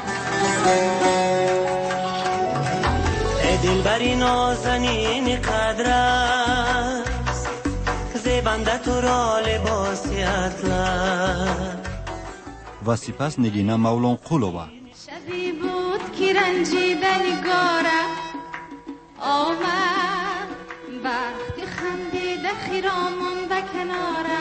دلبری نازنین قدر است زیبنده تو را لباسی اطلس و سپس نگینه مولان قلوبه شبی بود که رنجیده نگاره آمد وقتی خندیده خیرامون به کناره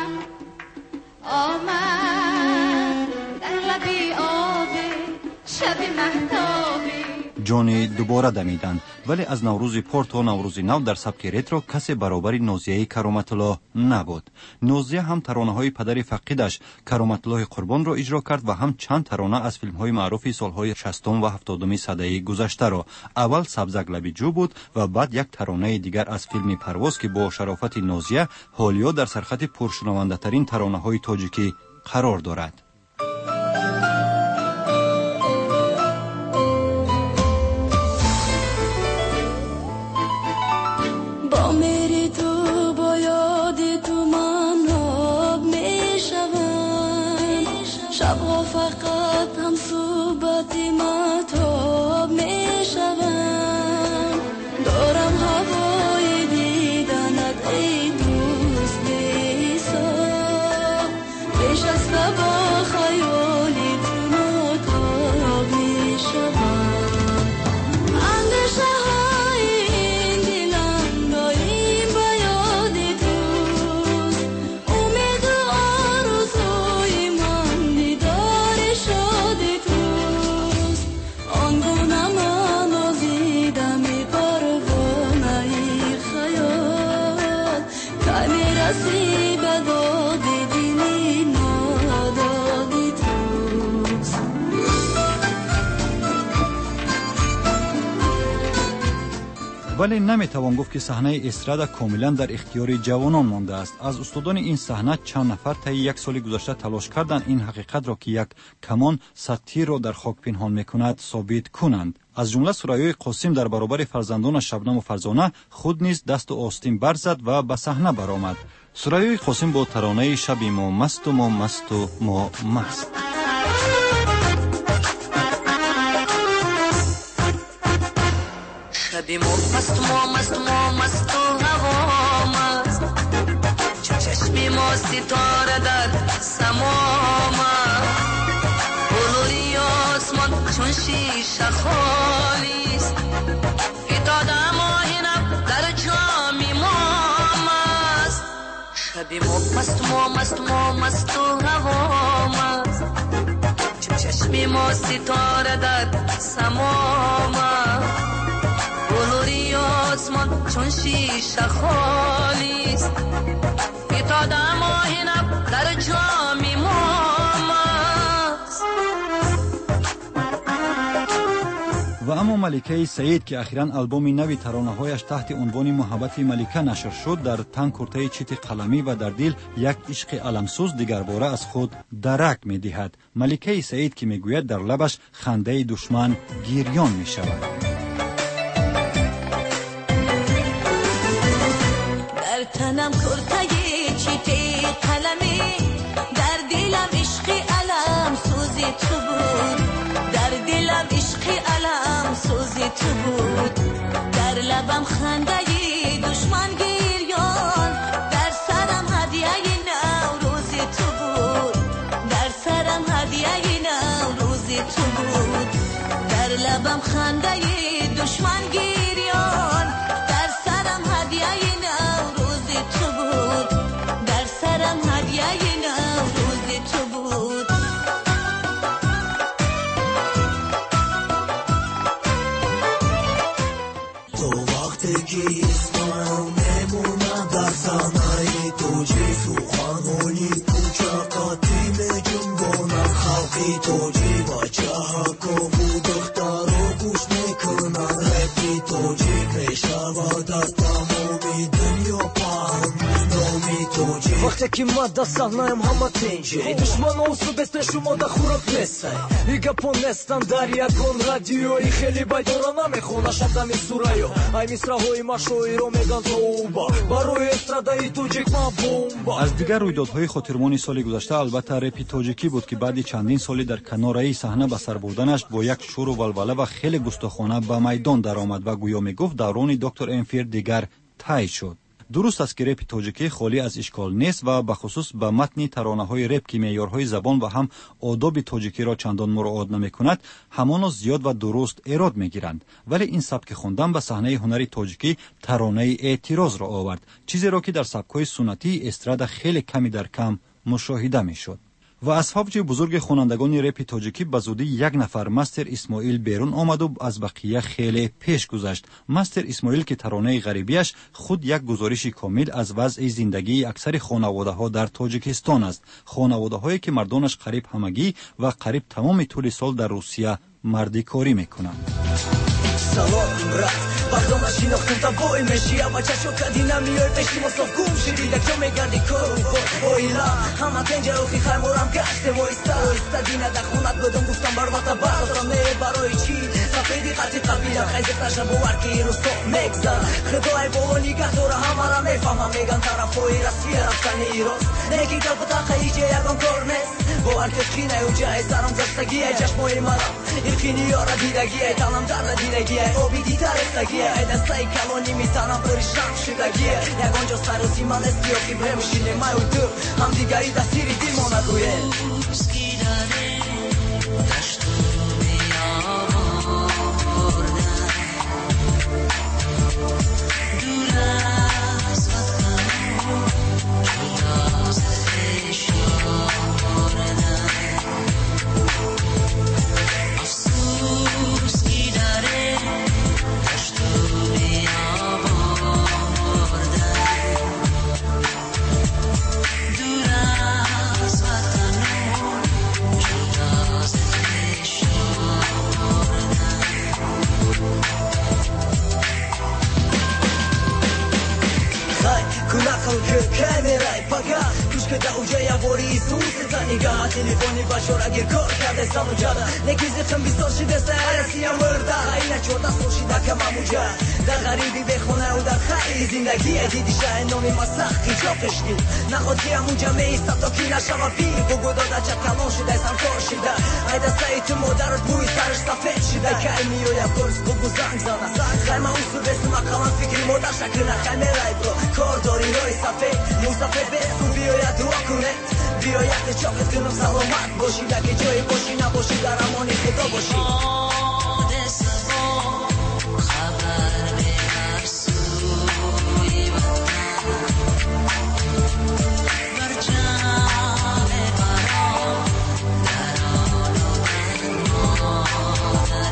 آمد در لبی آبی شبی مهتابی جانی دوباره دمیدند ولی از نوروز پورت و نوروز نو در سبک رترو کسی برابری نوزیه کرامت‌الله نبود. نوزیه هم ترانه‌های پدر فقیدش کرامت‌الله قربان را اجرا کرد و هم چند ترانه از فیلم‌های معروف سال‌های شصتم و هفتادم سده گذشته را. اول سبزک لبی جو بود و بعد یک ترانه دیگر از فیلم پرواز که با شرافت نوزیه حالیا در سرخط پرشنونده‌ترین ترانه‌های تاجیکی قرار دارد. ولی نمیتوان گفت که صحنه استرادا کاملا در اختیار جوانان مانده است. از استادان این صحنه چند نفر طی یک سال گذشته تلاش کردند این حقیقت را که یک کمان صد تیر را در خاک پنهان میکند ثابت کنند. از جمله ثریای قاسم در برابر فرزندان شبنم و فرزانه خود نیز دست و آستین برزد و به صحنه برآمد. ثریای قاسم با ترانه شب ما مست و ما مست و ما مست. شبی ما مست ما مست ما مست و هوا مست چشمی ما ستاره در سما مست بلوری آسمان چون شیشه خالیست فتاده ماهینم در جامی ما مست شبی ما مست ما مست ما مست و هوا مست چشمی ما ستاره در سما مست بلوری آسمان چون شیشه خالیست فتاده ماهینم در جامی ما مست. و اما ملکه سعید که اخیراً آلبوم نوی ترانه‌هایش تحت عنوان محبت ملکه نشر شد در تن کرته چیت قلمی و در دل یک عشق علمسوز دیگر باره از خود درک می‌دهد. ملکه سعید که میگوید در لبش خنده دشمن گریان می‌شود. تنم کرتگی چیتی قلمی در دلم عشقی علم سوزی تو بود در دلم عشقی علم سوزی تو بود در لبم خندگی دشمن گریان در سرم هدیه نوروزی تو بود در سرم هدیه نوروزی تو بود در لبم خندگی دشمن گریان در سرم هدیه تو بود در سرم هدیه نوروز تو بود تو وقتی که اسمم میمونم در سنای توجی سوخانونی کوچاکاتی میجنبونم خلقی توجی بچه وقتی که ما دستان نایم همه تنجه دشمن اوسو بسته شما دا خورک نسته ایگه پون نستن در یکون رادیوی خیلی بایدارانه میخونه شدم این سورایو ای مصرهای مشوی رو میگن توبا برای استرادای توجیک ما بومبا. از دیگر رویدادهای خاطرمانی سال گذشته البته رپ توجیکی بود که بعد چندین سالی در کناره صحنه به سر بردنش با یک شور و ولوله و خیلی گستاخانه به میدان درآمد و گویا میگفت دوران دکتر امفیر دیگر تای شد. درست است که رپ توجیکی خالی از اشکال نیست و به خصوص به متن ترانه‌های رپ که معیارهای زبان و هم آداب توجیکی را چندان مراعات نمی‌کند همانا زیاد و درست ایراد می‌گیرند، ولی این سبک خواندن به صحنه هنری توجیکی ترانه اعتراض را آورد، چیزی را که در سبک‌های سنتی استراد خیلی کمی در کم مشاهده می‌شد. و از فوج بزرگ خوانندگان رپ تاجیکی به زودی یک نفر مستر اسماعیل بیرون آمد و از بقیه خیلی پیش گذشت. مستر اسماعیل که ترانه غریبیش خود یک گزارش کامل از وضع زندگی اکثر خانواده ها در تاجیکستان است، خانواده هایی که مردانش قریب همگی و قریب تمام طول سال در روسیه مردی کاری میکنند. سلام برات Pardon, ma شناختم تا بای میشی اما چشو کدی نمیای پیشی مصاف گم شدی دکتر میگردی کارو بود اویلا همه تنجه روخی خیمورم گشته وایستا وایستا دینه در خونت بدم گفتم بر وقتا بردارم نه برای چی سفیدی قطی قبیله خیزه تشا بور که روستو مگزن خدای بابا نگه داره همه را میفهمم میگن طرف های رسیه رفتن ایراز نکی کل پتا خیجه یکم کار نیست بور که خینه و جای سرم زستگیه چشمای مرم ایرکینی یارا دیدگیه تنم در ندیدگیه اوبی دیتر استگیه ای دستای کلونی میتنم پریشان شدگیه یکانجا سر و سیمان استی و خیبره میشینه مایو تو هم دیگری دستیری دیمونه رویه روزکی داره دشت و بیابردن دور از وطن جدا از فشردن افسوسکی داره دشت و بیابردن دور از وطن جدا از فشردن خای کناخل که کمیرای پاگا که در اوجه یواری سوز زنیگاه تلفنی باشور اگه کار کرده سامو جاده نگیزی خم بیستار شده سرسی هم مرده اینه چورده سور شده که مموجه در غریبی بخونه و در خیلی زندگی دیدی شه نامی ما سختی جا کشتی نخواد که همون جمعه ایستا تا کی نشوه پی بگو داده چه کلان شده سم کار شده ای دسته تو مادرت بوی سرش سفید شده که ایمی و یک درست بگو زنگ زنه خیمه اون سو بسم اقلان فکری مادر شکل نخیمه رای برو کار داری رای سفید مو سفید بسکو بیاید دعا کنه بیا یک چاکت کنم سلامت باشی اگه جایی باشی نباشی در امانی خدا باشی آدسه خبر به هر سوی وطن بر جمع برام در آن و من مادر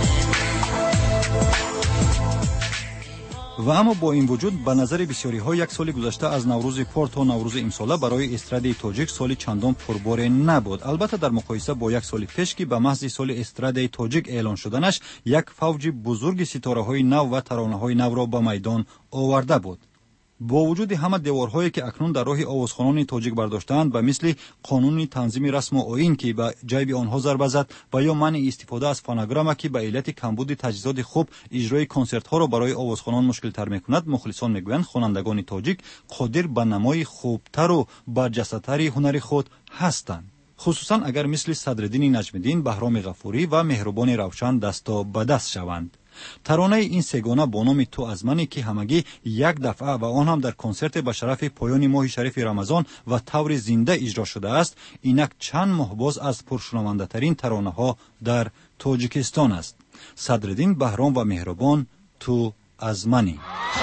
و اما با این وجود به نظر بسیاری ها یک سال گذشته از نوروز پار تا نوروز امساله برای استراد تاجیک سال چندان پربار نبود. البته در مقایسه با یک سال پیش که به محض سال استراد تاجیک اعلان شدنش یک فوج بزرگ ستاره های نو و ترانه های نو را به میدان آورده بود. با وجود همه دیوارهایی که اکنون در راه آوازخوانان تاجیک برداشتند به مثل قانون تنظیم رسم و آیین که به جیب آنها ضربه زد و یا منع استفاده از فونوگرام که به علت کمبود تجهیزات خوب اجرای کنسرت ها را برای آوازخوانان مشکل تر میکند، مخلصان میگویند خوانندگان تاجیک قادر به نمای خوبتر و برجسته‌تر هنر خود هستند، خصوصا اگر مثل صدرالدین نجم‌الدین، بهرام غفوری و مهربان روشن دستا به دست شوند. ترانه این سگانه با نام تو از منی که همگی یک دفعه و آن هم در کنسرت به شرف پایان ماه شریف رمضان و طور زنده اجرا شده است، اینک چند ماه باز از پرشنونده ترین ترانه ها در تاجیکستان است. صدرالدین، بهرام و مهربان، تو از منی.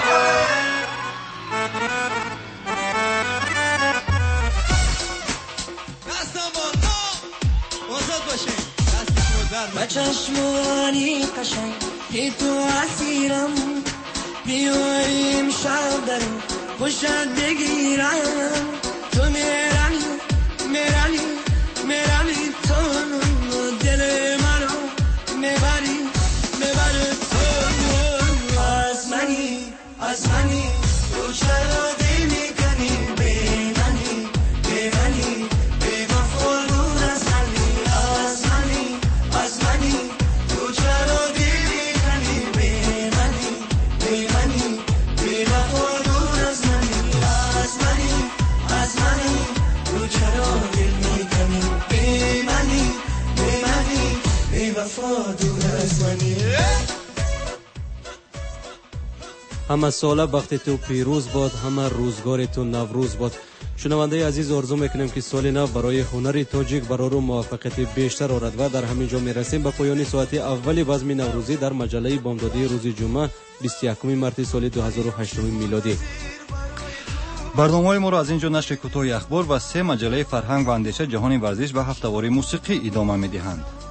چشمانی قشنگ که تو اسیرم بیاریم شب دارم خوشت بگیرم تو میرمی میرمی میرمی تو دل منو میبری میبری تو از منی از منی تو چرا دل میکنی بی منی وفا دور از منی. همه ساله وقتی تو پیروز باد، همه روزگار تو نوروز باد. شنونده عزیز، آرزو میکنیم که سال نو برای هنر تاجیک برای رو موفقیت بیشتر آرد و در همین جا میرسیم به پایان ساعت اولی بزم نوروزی در مجله بامدادی روز جمعه بیست و یکم مارس سال دو هزار و هشت میلادی. برنامه‌های ما را از اینجا نشر کوتاه اخبار و سه مجله فرهنگ و اندیشه، جهان ورزش و هفته‌واری موسیقی ادامه می‌دهند.